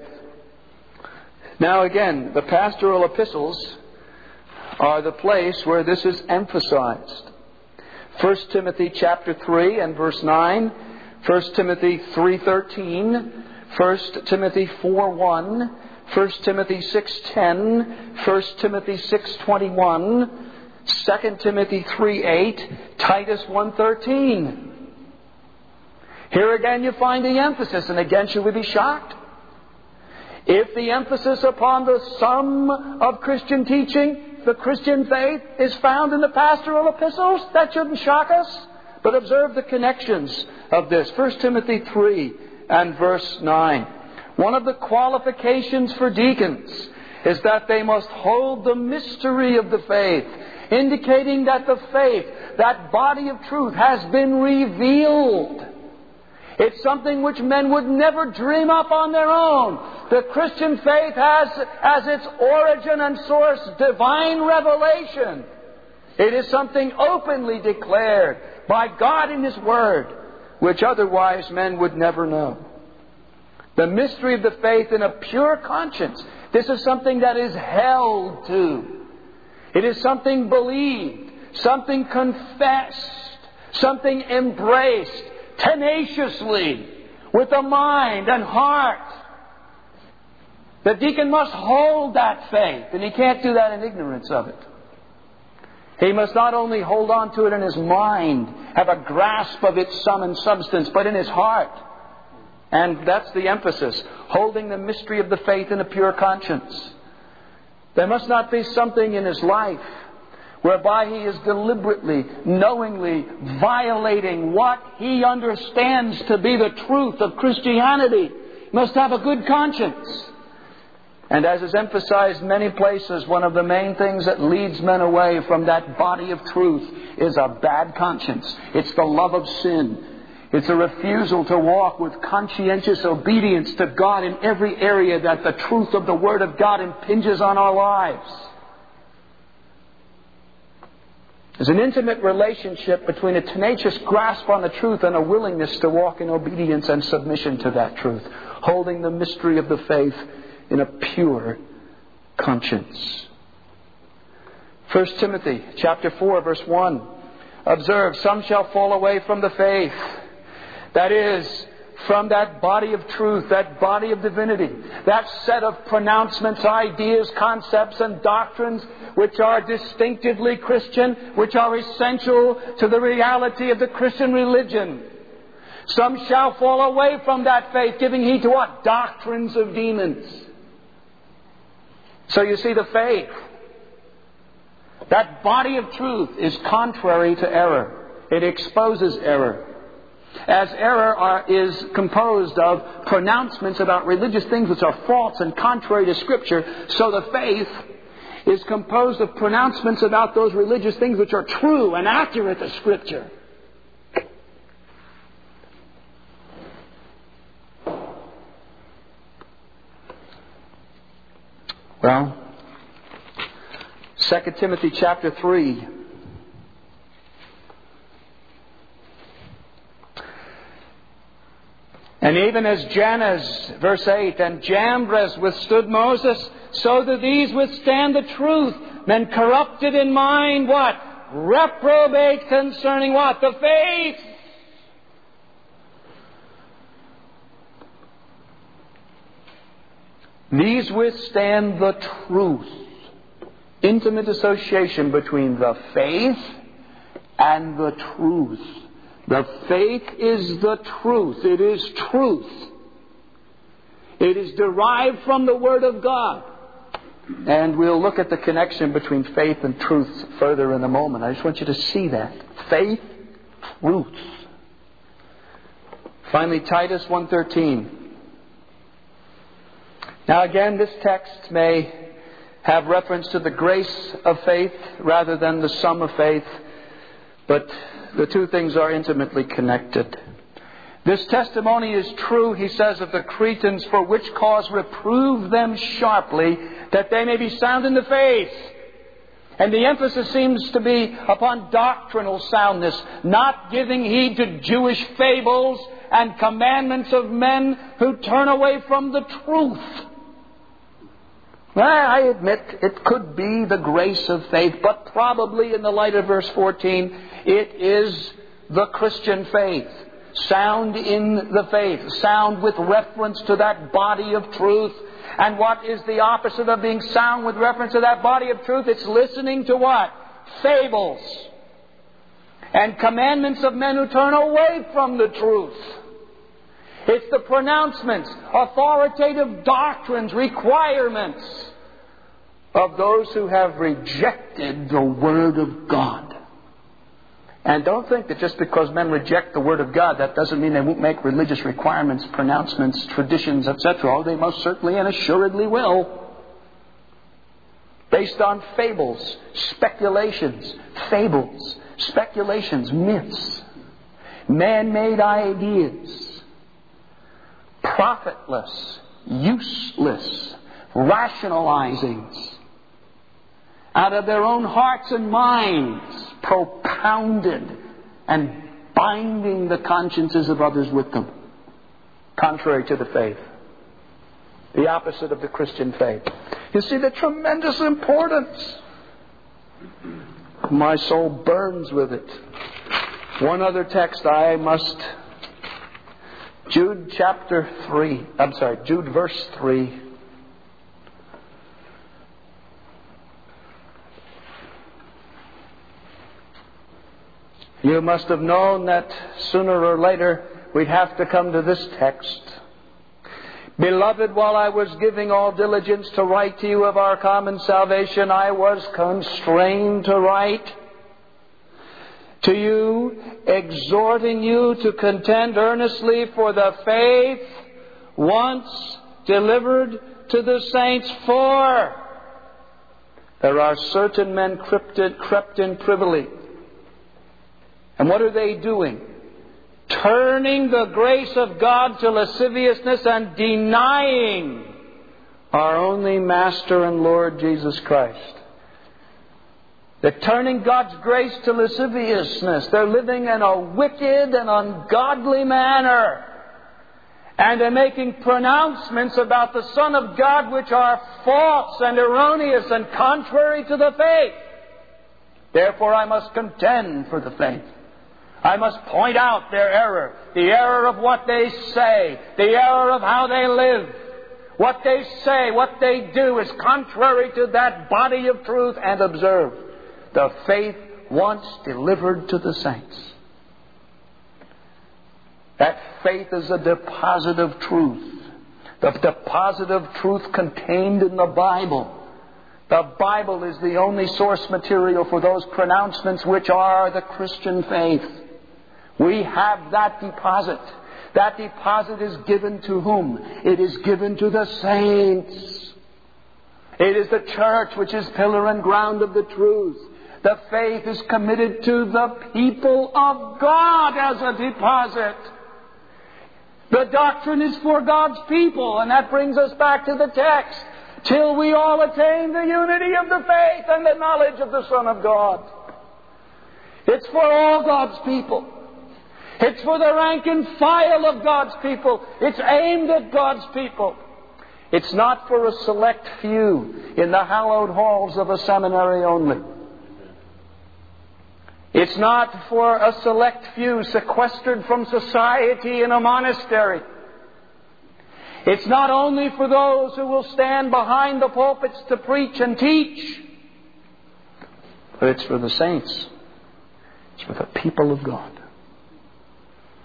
Now again, the pastoral epistles are the place where this is emphasized. First Timothy chapter three and verse nine, First Timothy three thirteen, First Timothy four one, First Timothy six ten, First Timothy six twenty-one, Second Timothy three eight, Titus one thirteen. Here again you find the emphasis, and again should we be shocked? If the emphasis upon the sum of Christian teaching, the Christian faith, is found in the pastoral epistles, that shouldn't shock us. But observe the connections of this. First Timothy three and verse nine. One of the qualifications for deacons is that they must hold the mystery of the faith, indicating that the faith, that body of truth, has been revealed. It's something which men would never dream up on their own. The Christian faith has as its origin and source divine revelation. It is something openly declared by God in His Word, which otherwise men would never know. The mystery of the faith in a pure conscience. This is something that is held to. It is something believed, something confessed, something embraced tenaciously with the mind and heart. The deacon must hold that faith, and he can't do that in ignorance of it. He must not only hold on to it in his mind, have a grasp of its sum and substance, but in his heart. And that's the emphasis, holding the mystery of the faith in a pure conscience. There must not be something in his life whereby he is deliberately, knowingly violating what he understands to be the truth of Christianity. He must have a good conscience. And as is emphasized in many places, one of the main things that leads men away from that body of truth is a bad conscience. It's the love of sin. It's a refusal to walk with conscientious obedience to God in every area that the truth of the Word of God impinges on our lives. There's an intimate relationship between a tenacious grasp on the truth and a willingness to walk in obedience and submission to that truth, holding the mystery of the faith in a pure conscience. First Timothy chapter four verse one. Observe, some shall fall away from the faith. That is, from that body of truth, that body of divinity, that set of pronouncements, ideas, concepts, and doctrines which are distinctively Christian, which are essential to the reality of the Christian religion. Some shall fall away from that faith, giving heed to what? Doctrines of demons. So you see, the faith, that body of truth, is contrary to error. It exposes error. As error are, is composed of pronouncements about religious things which are false and contrary to Scripture, so the faith is composed of pronouncements about those religious things which are true and accurate to Scripture. Well, Second Timothy chapter three. And even as Jannes, verse eight, and Jambres withstood Moses, so do these withstand the truth. Men corrupted in mind, what? Reprobate concerning what? The faith. These withstand the truth. Intimate association between the faith and the truth. The faith is the truth. It is truth. It is derived from the Word of God. And we'll look at the connection between faith and truth further in a moment. I just want you to see that. Faith, truth. Finally, Titus one thirteen. Now again, this text may have reference to the grace of faith rather than the sum of faith, but the two things are intimately connected. This testimony is true, he says, of the Cretans, for which cause reprove them sharply, that they may be sound in the faith. And the emphasis seems to be upon doctrinal soundness, not giving heed to Jewish fables and commandments of men who turn away from the truth. Well, I admit it could be the grace of faith, but probably in the light of verse fourteen, it is the Christian faith. Sound in the faith. Sound with reference to that body of truth. And what is the opposite of being sound with reference to that body of truth? It's listening to what? Fables. And commandments of men who turn away from the truth. It's the pronouncements, authoritative doctrines, requirements of those who have rejected the Word of God. And don't think that just because men reject the Word of God, that doesn't mean they won't make religious requirements, pronouncements, traditions, et cetera. Oh, they most certainly and assuredly will. Based on fables, speculations, fables, speculations, myths, man-made ideas, profitless, useless, rationalizings, out of their own hearts and minds, propounded and binding the consciences of others with them, contrary to the faith, the opposite of the Christian faith. You see the tremendous importance. My soul burns with it. One other text I must, Jude chapter three, I'm sorry, Jude verse three. You must have known that sooner or later we'd have to come to this text. Beloved, while I was giving all diligence to write to you of our common salvation, I was constrained to write to you, exhorting you to contend earnestly for the faith once delivered to the saints. For there are certain men crept in, crept in privily. And what are they doing? Turning the grace of God to lasciviousness and denying our only Master and Lord Jesus Christ. They're turning God's grace to lasciviousness. They're living in a wicked and ungodly manner. And they're making pronouncements about the Son of God which are false and erroneous and contrary to the faith. Therefore I must contend for the faith. I must point out their error, the error of what they say, the error of how they live. What they say, what they do is contrary to that body of truth. And observe, the faith once delivered to the saints. That faith is a deposit of truth. The deposit of truth contained in the Bible. The Bible is the only source material for those pronouncements which are the Christian faith. We have that deposit. That deposit is given to whom? It is given to the saints. It is the church which is pillar and ground of the truth. The faith is committed to the people of God as a deposit. The doctrine is for God's people, and that brings us back to the text. Till we all attain the unity of the faith and the knowledge of the Son of God. It's for all God's people. It's for the rank and file of God's people. It's aimed at God's people. It's not for a select few in the hallowed halls of a seminary only. It's not for a select few sequestered from society in a monastery. It's not only for those who will stand behind the pulpits to preach and teach, but it's for the saints. It's for the people of God.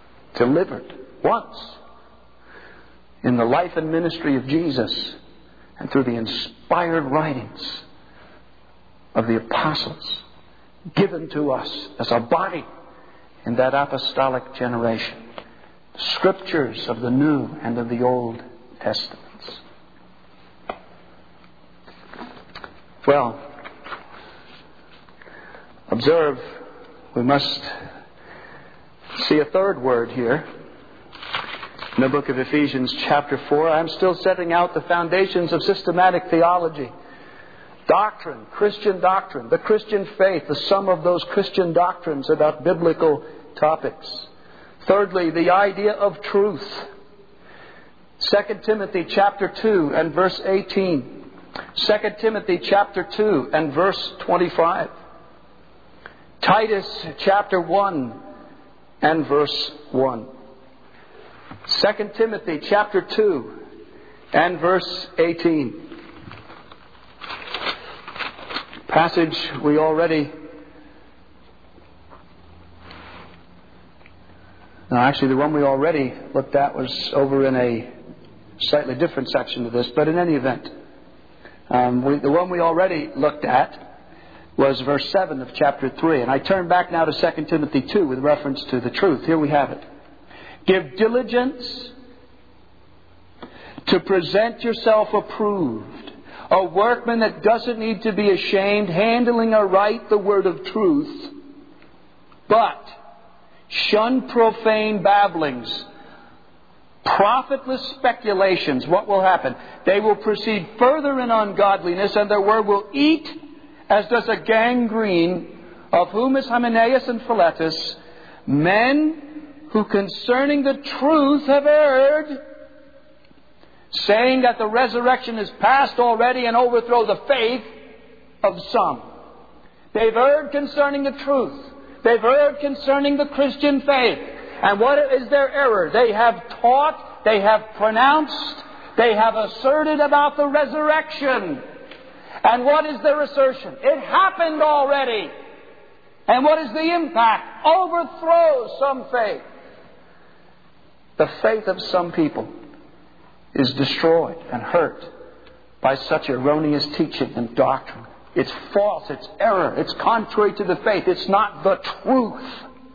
Delivered once in the life and ministry of Jesus, and through the inspired writings of the apostles given to us as a body in that apostolic generation. Scriptures of the New and of the Old Testaments. Well, observe, we must see a third word here in the book of Ephesians chapter four. I'm still setting out the foundations of systematic theology. Doctrine, Christian doctrine, the Christian faith, the sum of those Christian doctrines about biblical topics. Thirdly, the idea of truth. Second Timothy chapter two and verse eighteen. Second Timothy chapter two and verse twenty-five. Titus chapter one and verse one. Second Timothy chapter two and verse eighteen. Passage we already... No, actually the one we already looked at was over in a slightly different section of this, but in any event, um, we, the one we already looked at was verse seven of chapter three. And I turn back now to Second Timothy two with reference to the truth. Here we have it. Give diligence to present yourself approved, a workman that doesn't need to be ashamed, handling aright the word of truth, but shun profane babblings, profitless speculations. What will happen? They will proceed further in ungodliness, and their word will eat as does a gangrene, of whom is Hymenaeus and Philetus, men who concerning the truth have erred, saying that the resurrection is past already, and overthrow the faith of some. They've erred concerning the truth. They've erred concerning the Christian faith. And what is their error? They have taught, they have pronounced, they have asserted about the resurrection. And what is their assertion? It happened already. And what is the impact? Overthrows some faith. The faith of some people is destroyed and hurt by such erroneous teaching and doctrine. It's false, it's error, it's contrary to the faith, it's not the truth.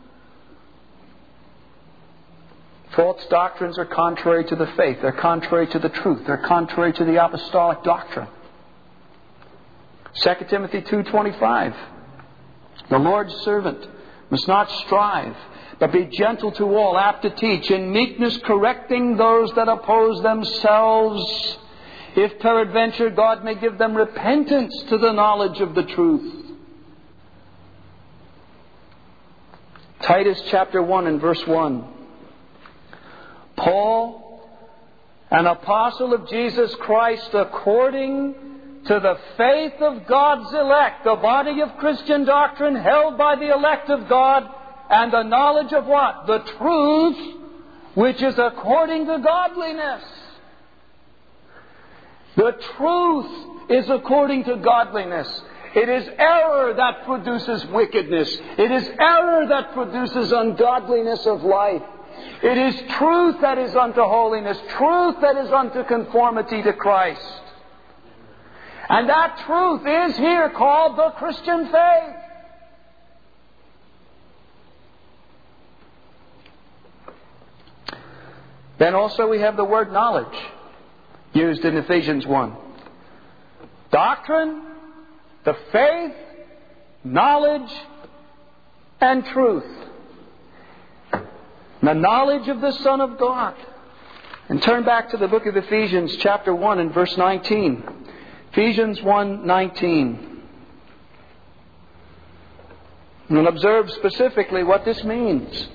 False doctrines are contrary to the faith, they're contrary to the truth, they're contrary to the apostolic doctrine. Second Timothy two twenty-five. The Lord's servant must not strive, but be gentle to all, apt to teach, in meekness correcting those that oppose themselves, if peradventure God may give them repentance to the knowledge of the truth. Titus chapter one and verse one. Paul, an apostle of Jesus Christ, according to the faith of God's elect, the body of Christian doctrine held by the elect of God, and the knowledge of what? The truth, which is according to godliness. The truth is according to godliness. It is error that produces wickedness. It is error that produces ungodliness of life. It is truth that is unto holiness. Truth that is unto conformity to Christ. And that truth is here called the Christian faith. Then also we have the word knowledge used in Ephesians one. Doctrine, the faith, knowledge, and truth. The knowledge of the Son of God. And turn back to the book of Ephesians chapter one and verse nineteen. Ephesians one nineteen. And observe specifically what this means.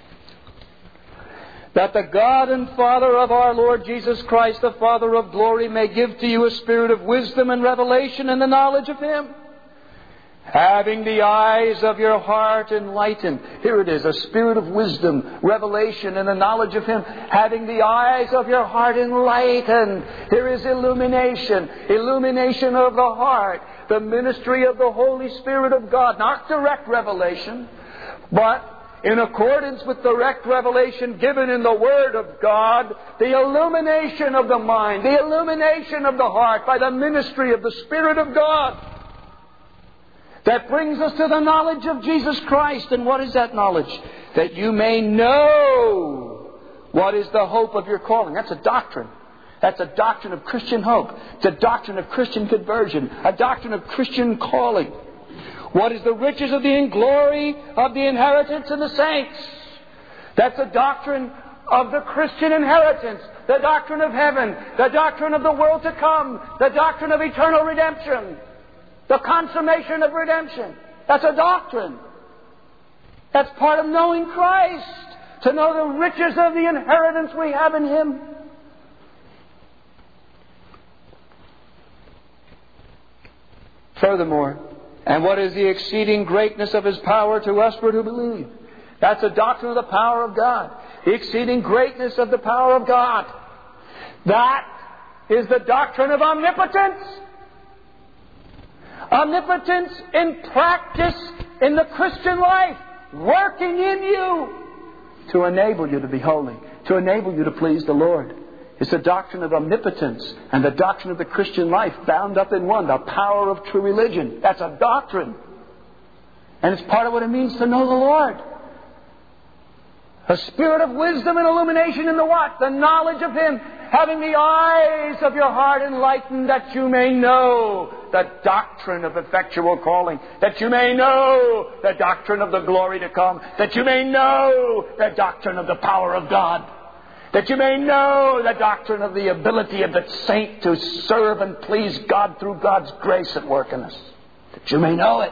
That the God and Father of our Lord Jesus Christ, the Father of glory, may give to you a spirit of wisdom and revelation in the knowledge of Him, having the eyes of your heart enlightened. Here it is, a spirit of wisdom, revelation, and the knowledge of Him. Having the eyes of your heart enlightened. Here is illumination, illumination of the heart, the ministry of the Holy Spirit of God. Not direct revelation, but in accordance with direct revelation given in the Word of God, the illumination of the mind, the illumination of the heart by the ministry of the Spirit of God, that brings us to the knowledge of Jesus Christ. And what is that knowledge? That you may know what is the hope of your calling. That's a doctrine. That's a doctrine of Christian hope. It's a doctrine of Christian conversion. A doctrine of Christian calling. What is the riches of the glory of the inheritance in the saints? That's a doctrine of the Christian inheritance. The doctrine of heaven. The doctrine of the world to come. The doctrine of eternal redemption. The consummation of redemption. That's a doctrine. That's part of knowing Christ. To know the riches of the inheritance we have in Him. Furthermore, and what is the exceeding greatness of His power to us who believe? That's a doctrine of the power of God. The exceeding greatness of the power of God. That is the doctrine of omnipotence. Omnipotence in practice in the Christian life, working in you to enable you to be holy, to enable you to please the Lord. It's the doctrine of omnipotence and the doctrine of the Christian life bound up in one, the power of true religion. That's a doctrine. And it's part of what it means to know the Lord. A spirit of wisdom and illumination in the what? The knowledge of Him. Having the eyes of your heart enlightened that you may know the doctrine of effectual calling. That you may know the doctrine of the glory to come. That you may know the doctrine of the power of God. That you may know the doctrine of the ability of the saint to serve and please God through God's grace at work in us. That you may know it.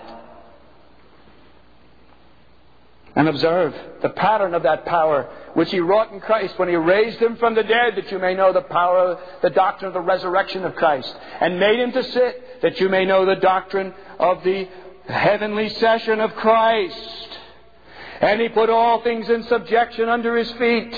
And observe the pattern of that power which He wrought in Christ when He raised Him from the dead, that you may know the power, the doctrine of the resurrection of Christ, and made Him to sit, that you may know the doctrine of the heavenly session of Christ. And He put all things in subjection under His feet,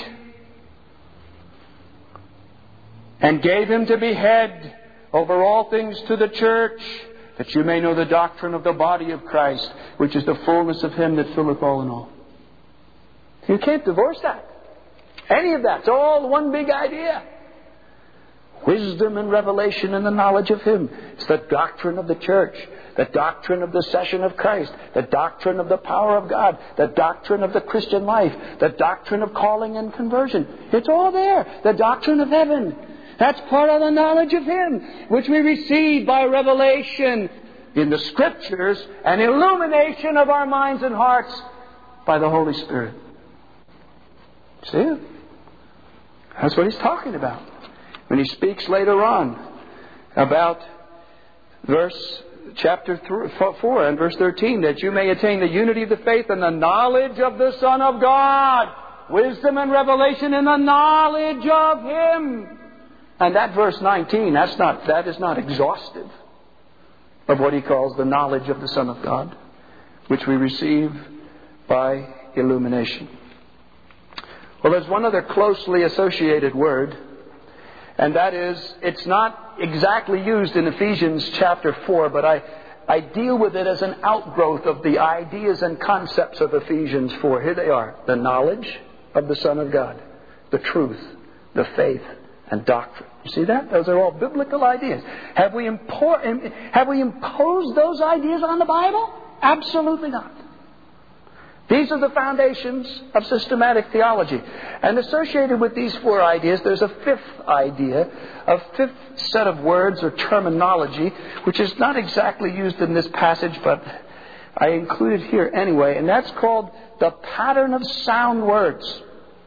and gave Him to be head over all things to the church, that you may know the doctrine of the body of Christ, which is the fullness of Him that filleth all in all. You can't divorce that. Any of that. It's all one big idea. Wisdom and revelation and the knowledge of Him. It's the doctrine of the church. The doctrine of the session of Christ. The doctrine of the power of God. The doctrine of the Christian life. The doctrine of calling and conversion. It's all there. The doctrine of heaven. That's part of the knowledge of Him, which we receive by revelation in the Scriptures and illumination of our minds and hearts by the Holy Spirit. See it? That's what He's talking about. When He speaks later on about verse chapter four and verse thirteen, that you may attain the unity of the faith and the knowledge of the Son of God. Wisdom and revelation in the knowledge of Him. And that verse nineteen, that's not, that is not exhaustive of what he calls the knowledge of the Son of God, which we receive by illumination. Well, there's one other closely associated word, and that is, it's not exactly used in Ephesians chapter four, but I, I deal with it as an outgrowth of the ideas and concepts of Ephesians four. Here they are. The knowledge of the Son of God, the truth, the faith, and doctrine. You see that? Those are all biblical ideas. Have we, impor- have we imposed those ideas on the Bible? Absolutely not. These are the foundations of systematic theology. And associated with these four ideas, there's a fifth idea, a fifth set of words or terminology, which is not exactly used in this passage, but I include it here anyway. And that's called the pattern of sound words.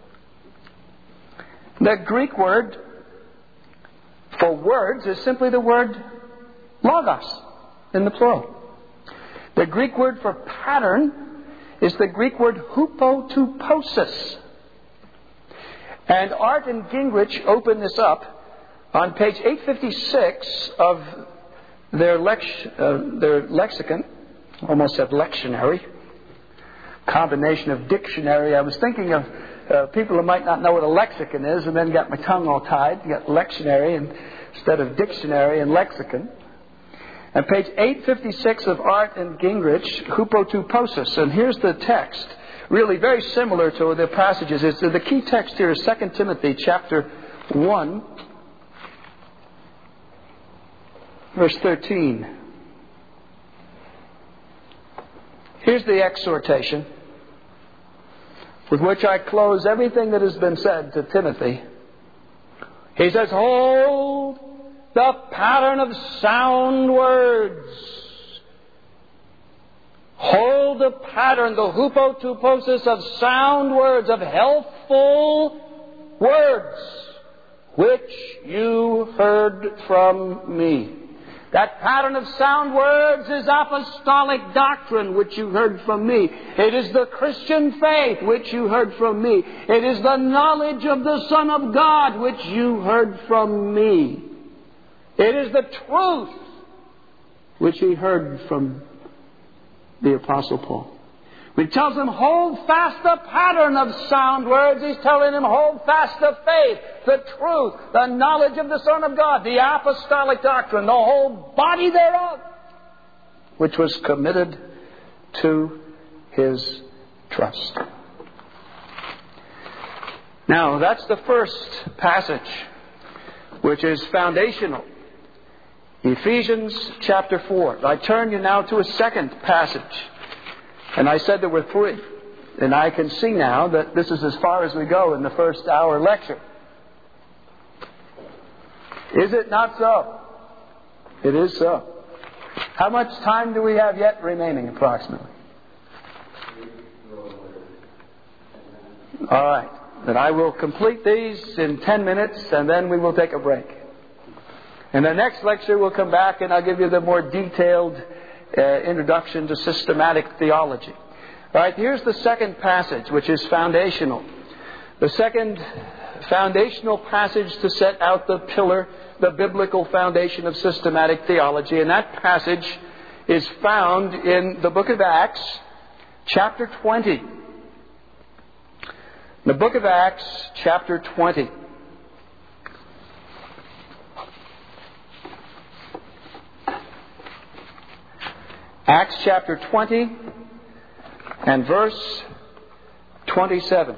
The Greek word for words is simply the word logos in the plural. The Greek word for pattern is the Greek word hupotuposis. And Art and Gingrich open this up on page eight fifty-six of their, lex- uh, their lexicon. Almost said lectionary. Combination of dictionary. I was thinking of Uh, people who might not know what a lexicon is, and then got my tongue all tied. You got lectionary and, instead of dictionary and lexicon. And page eight fifty-six of Art and Gingrich, hupotuposis. And here's the text. really very similar to the passages. It's, the key text here is Second Timothy chapter one, verse thirteen. Here's the exhortation with which I close everything that has been said to Timothy. He says, hold the pattern of sound words. Hold the pattern, the hupotuposis of sound words, of healthful words, which you heard from me. That pattern of sound words is apostolic doctrine, which you heard from me. It is the Christian faith, which you heard from me. It is the knowledge of the Son of God, which you heard from me. It is the truth, which he heard from the Apostle Paul. When he tells him, hold fast the pattern of sound words, he's telling him, hold fast the faith, the truth, the knowledge of the Son of God, the apostolic doctrine, the whole body thereof, which was committed to his trust. Now, that's the first passage, which is foundational. Ephesians chapter four. I turn you now to a second passage. And I said there were three. And I can see now that this is as far as we go in the first hour lecture. Is it not so? It is so. How much time do we have yet remaining, approximately? All right. Then I will complete these in ten minutes, and then we will take a break. In the next lecture, we'll come back and I'll give you the more detailed uh, introduction to systematic theology. All right, here's the second passage, which is foundational. The second foundational passage to set out the pillar, the biblical foundation of systematic theology. And that passage is found in the book of Acts, chapter twenty. The book of Acts, chapter twenty. Acts chapter twenty and verse twenty-seven.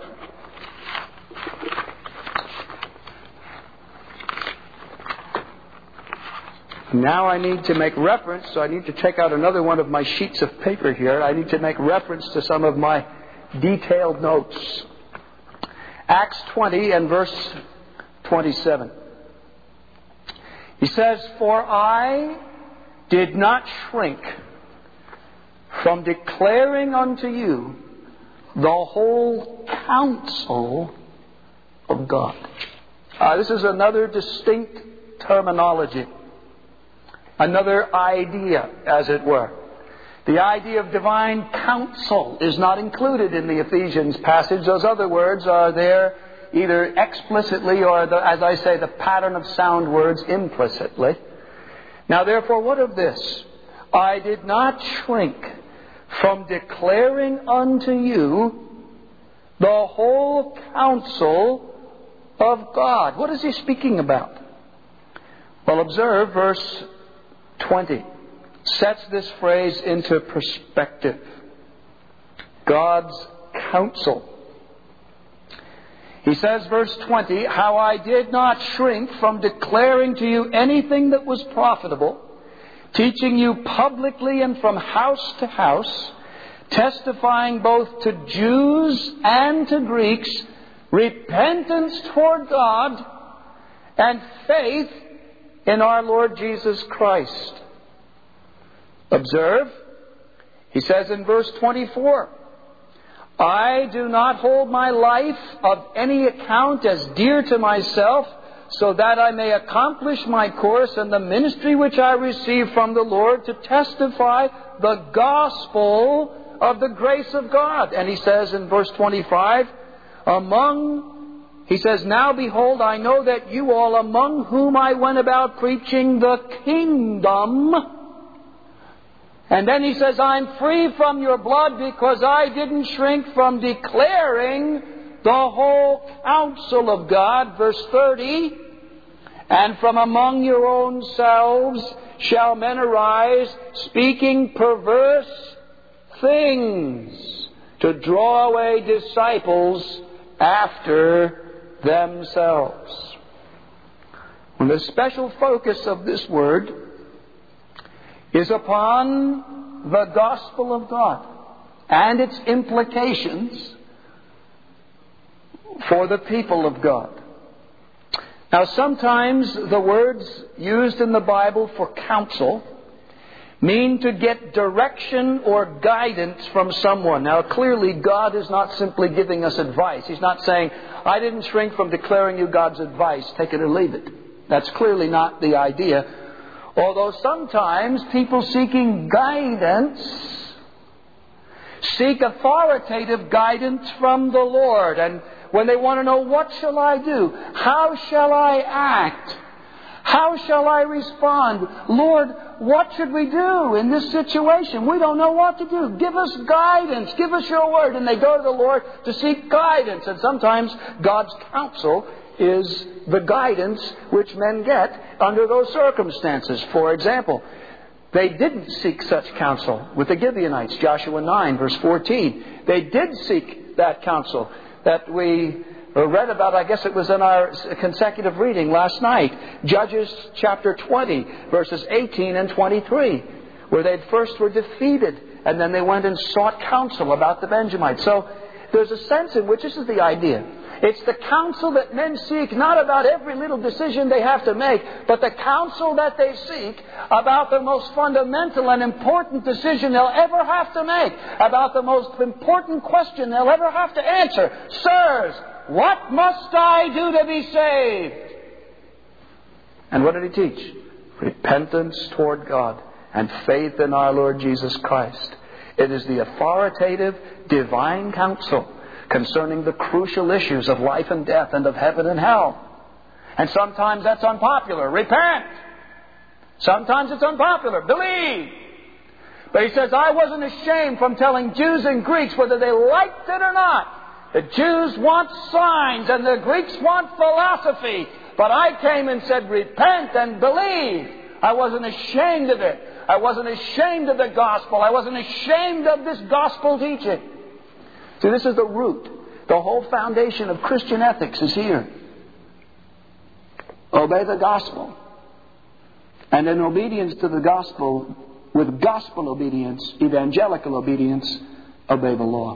Now I need to make reference, so I need to take out another one of my sheets of paper here. I need to make reference to some of my detailed notes. Acts twenty and verse twenty-seven. He says, "For I did not shrink from declaring unto you the whole counsel of God." Uh, this is another distinct terminology. Another idea, as it were. The idea of divine counsel is not included in the Ephesians passage. Those other words are there either explicitly or, the, as I say, the pattern of sound words implicitly. Now, therefore, what of this? I did not shrink from declaring unto you the whole counsel of God. What is he speaking about? Well, observe verse twenty. Sets this phrase into perspective. God's counsel. He says, verse twenty, "How I did not shrink from declaring to you anything that was profitable, teaching you publicly and from house to house, testifying both to Jews and to Greeks, repentance toward God and faith in our Lord Jesus Christ." Observe, he says in verse twenty-four, "I do not hold my life of any account as dear to myself, so that I may accomplish my course and the ministry which I received from the Lord to testify the gospel of the grace of God." And he says in verse twenty-five, among, he says, "Now behold, I know that you all among whom I went about preaching the kingdom." And then he says, "I'm free from your blood because I didn't shrink from declaring the whole counsel of God." Verse thirty, "And from among your own selves shall men arise, speaking perverse things to draw away disciples after themselves. And the special focus of this word is upon the gospel of God and its implications for the people of God. Now, sometimes the words used in the Bible for counsel mean to get direction or guidance from someone. Now, clearly, God is not simply giving us advice. He's not saying, I didn't shrink from declaring you God's advice, take it or leave it. That's clearly not the idea. Although sometimes people seeking guidance seek authoritative guidance from the Lord. And when they want to know, what shall I do? How shall I act? How shall I respond? Lord, what should we do in this situation? We don't know what to do. Give us guidance. Give us your word. And they go to the Lord to seek guidance. And sometimes God's counsel is the guidance which men get under those circumstances. For example, they didn't seek such counsel with the Gibeonites, Joshua nine, verse fourteen. They did seek that counsel that we read about, I guess it was in our consecutive reading last night. Judges chapter twenty, verses eighteen and twenty-three, where they first were defeated and then they went and sought counsel about the Benjamites. So there's a sense in which this is the idea. It's the counsel that men seek, not about every little decision they have to make, but the counsel that they seek about the most fundamental and important decision they'll ever have to make, about the most important question they'll ever have to answer. Sirs, what must I do to be saved? And what did he teach? Repentance toward God and faith in our Lord Jesus Christ. It is the authoritative divine counsel concerning the crucial issues of life and death and of heaven and hell. And sometimes that's unpopular. Repent. Sometimes it's unpopular. Believe. But he says, I wasn't ashamed from telling Jews and Greeks, whether they liked it or not. The Jews want signs and the Greeks want philosophy. But I came and said, repent and believe. I wasn't ashamed of it. I wasn't ashamed of the gospel. I wasn't ashamed of this gospel teaching. See, this is the root. The whole foundation of Christian ethics is here. Obey the gospel. And in obedience to the gospel, with gospel obedience, evangelical obedience, obey the law.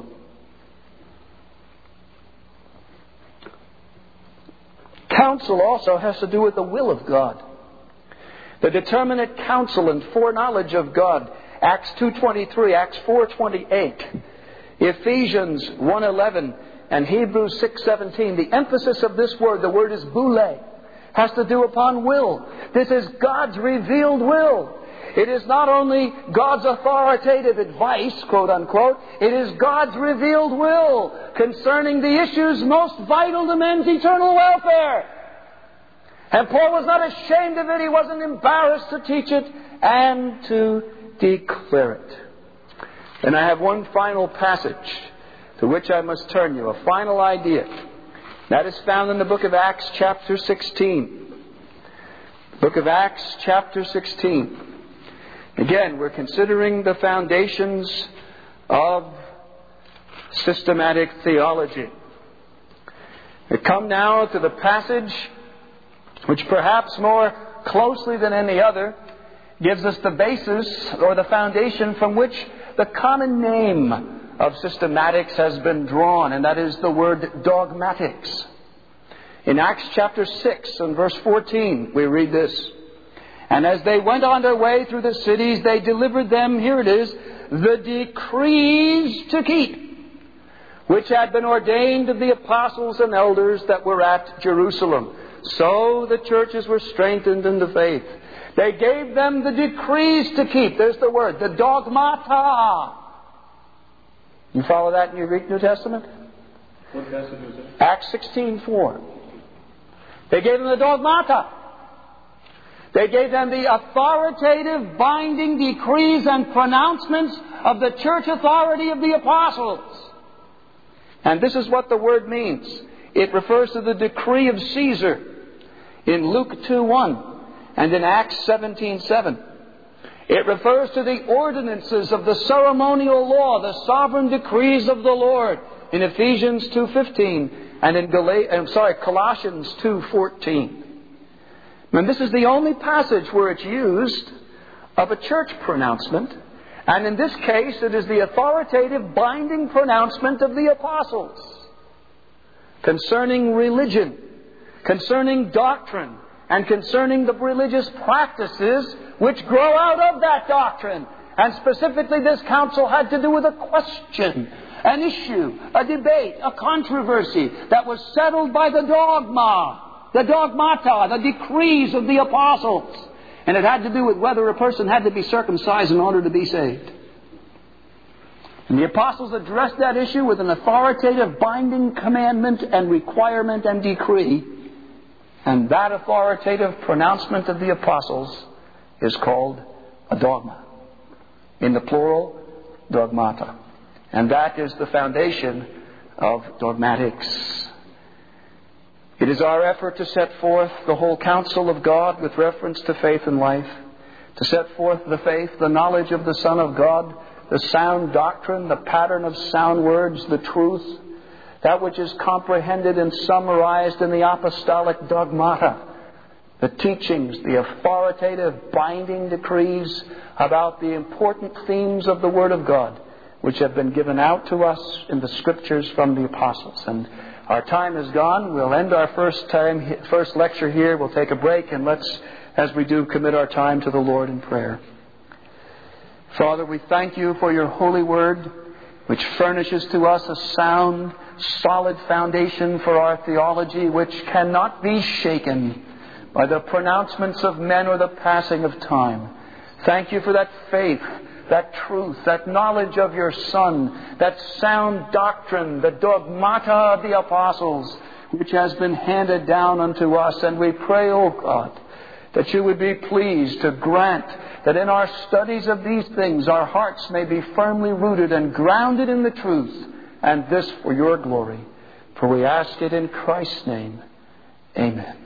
Counsel also has to do with the will of God. The determinate counsel and foreknowledge of God. Acts two twenty-three, Acts four twenty-eight. Ephesians one eleven and Hebrews six seventeen. The emphasis of this word, the word is boule, has to do upon will. This is God's revealed will. It is not only God's authoritative advice, quote unquote, it is God's revealed will concerning the issues most vital to men's eternal welfare. And Paul was not ashamed of it. He wasn't embarrassed to teach it and to declare it. And I have one final passage to which I must turn you, a final idea. That is found in the book of Acts chapter sixteen. Book of Acts chapter sixteen. Again, we're considering the foundations of systematic theology. We come now to the passage which perhaps more closely than any other gives us the basis or the foundation from which the common name of systematics has been drawn, and that is the word dogmatics. In Acts chapter six and verse fourteen, we read this. And as they went on their way through the cities, they delivered them, here it is, the decrees to keep, which had been ordained of the apostles and elders that were at Jerusalem. So the churches were strengthened in the faith. They gave them the decrees to keep. There's the word, the dogmata. You follow that in your Greek New Testament? What passage was that? Acts sixteen four. They gave them the dogmata. They gave them the authoritative, binding decrees and pronouncements of the church authority of the apostles. And this is what the word means. It refers to the decree of Caesar in Luke two one and in Acts seventeen seven. It refers to the ordinances of the ceremonial law, the sovereign decrees of the Lord in Ephesians two fifteen and in Gal- I'm sorry, Colossians two fourteen. And this is the only passage where it's used of a church pronouncement. And in this case, it is the authoritative binding pronouncement of the apostles concerning religion, concerning doctrine, and concerning the religious practices which grow out of that doctrine. And specifically, this council had to do with a question, an issue, a debate, a controversy that was settled by the dogma, the dogmata, the decrees of the apostles. And it had to do with whether a person had to be circumcised in order to be saved. And the apostles addressed that issue with an authoritative binding commandment and requirement and decree. And that authoritative pronouncement of the apostles is called a dogma. In the plural, dogmata. And that is the foundation of dogmatics. It is our effort to set forth the whole counsel of God with reference to faith and life, to set forth the faith, the knowledge of the Son of God, the sound doctrine, the pattern of sound words, the truth, that which is comprehended and summarized in the apostolic dogmata, the teachings, the authoritative binding decrees about the important themes of the Word of God, which have been given out to us in the Scriptures from the apostles. And our time is gone. We'll end our first time, first lecture here. We'll take a break, and let's, as we do, commit our time to the Lord in prayer. Father, we thank You for Your holy word, which furnishes to us a sound, solid foundation for our theology, which cannot be shaken by the pronouncements of men or the passing of time. Thank You for that faith, that truth, that knowledge of Your Son, that sound doctrine, the dogmata of the apostles, which has been handed down unto us. And we pray, O God, that You would be pleased to grant that in our studies of these things our hearts may be firmly rooted and grounded in the truth, and this for Your glory. For we ask it in Christ's name. Amen.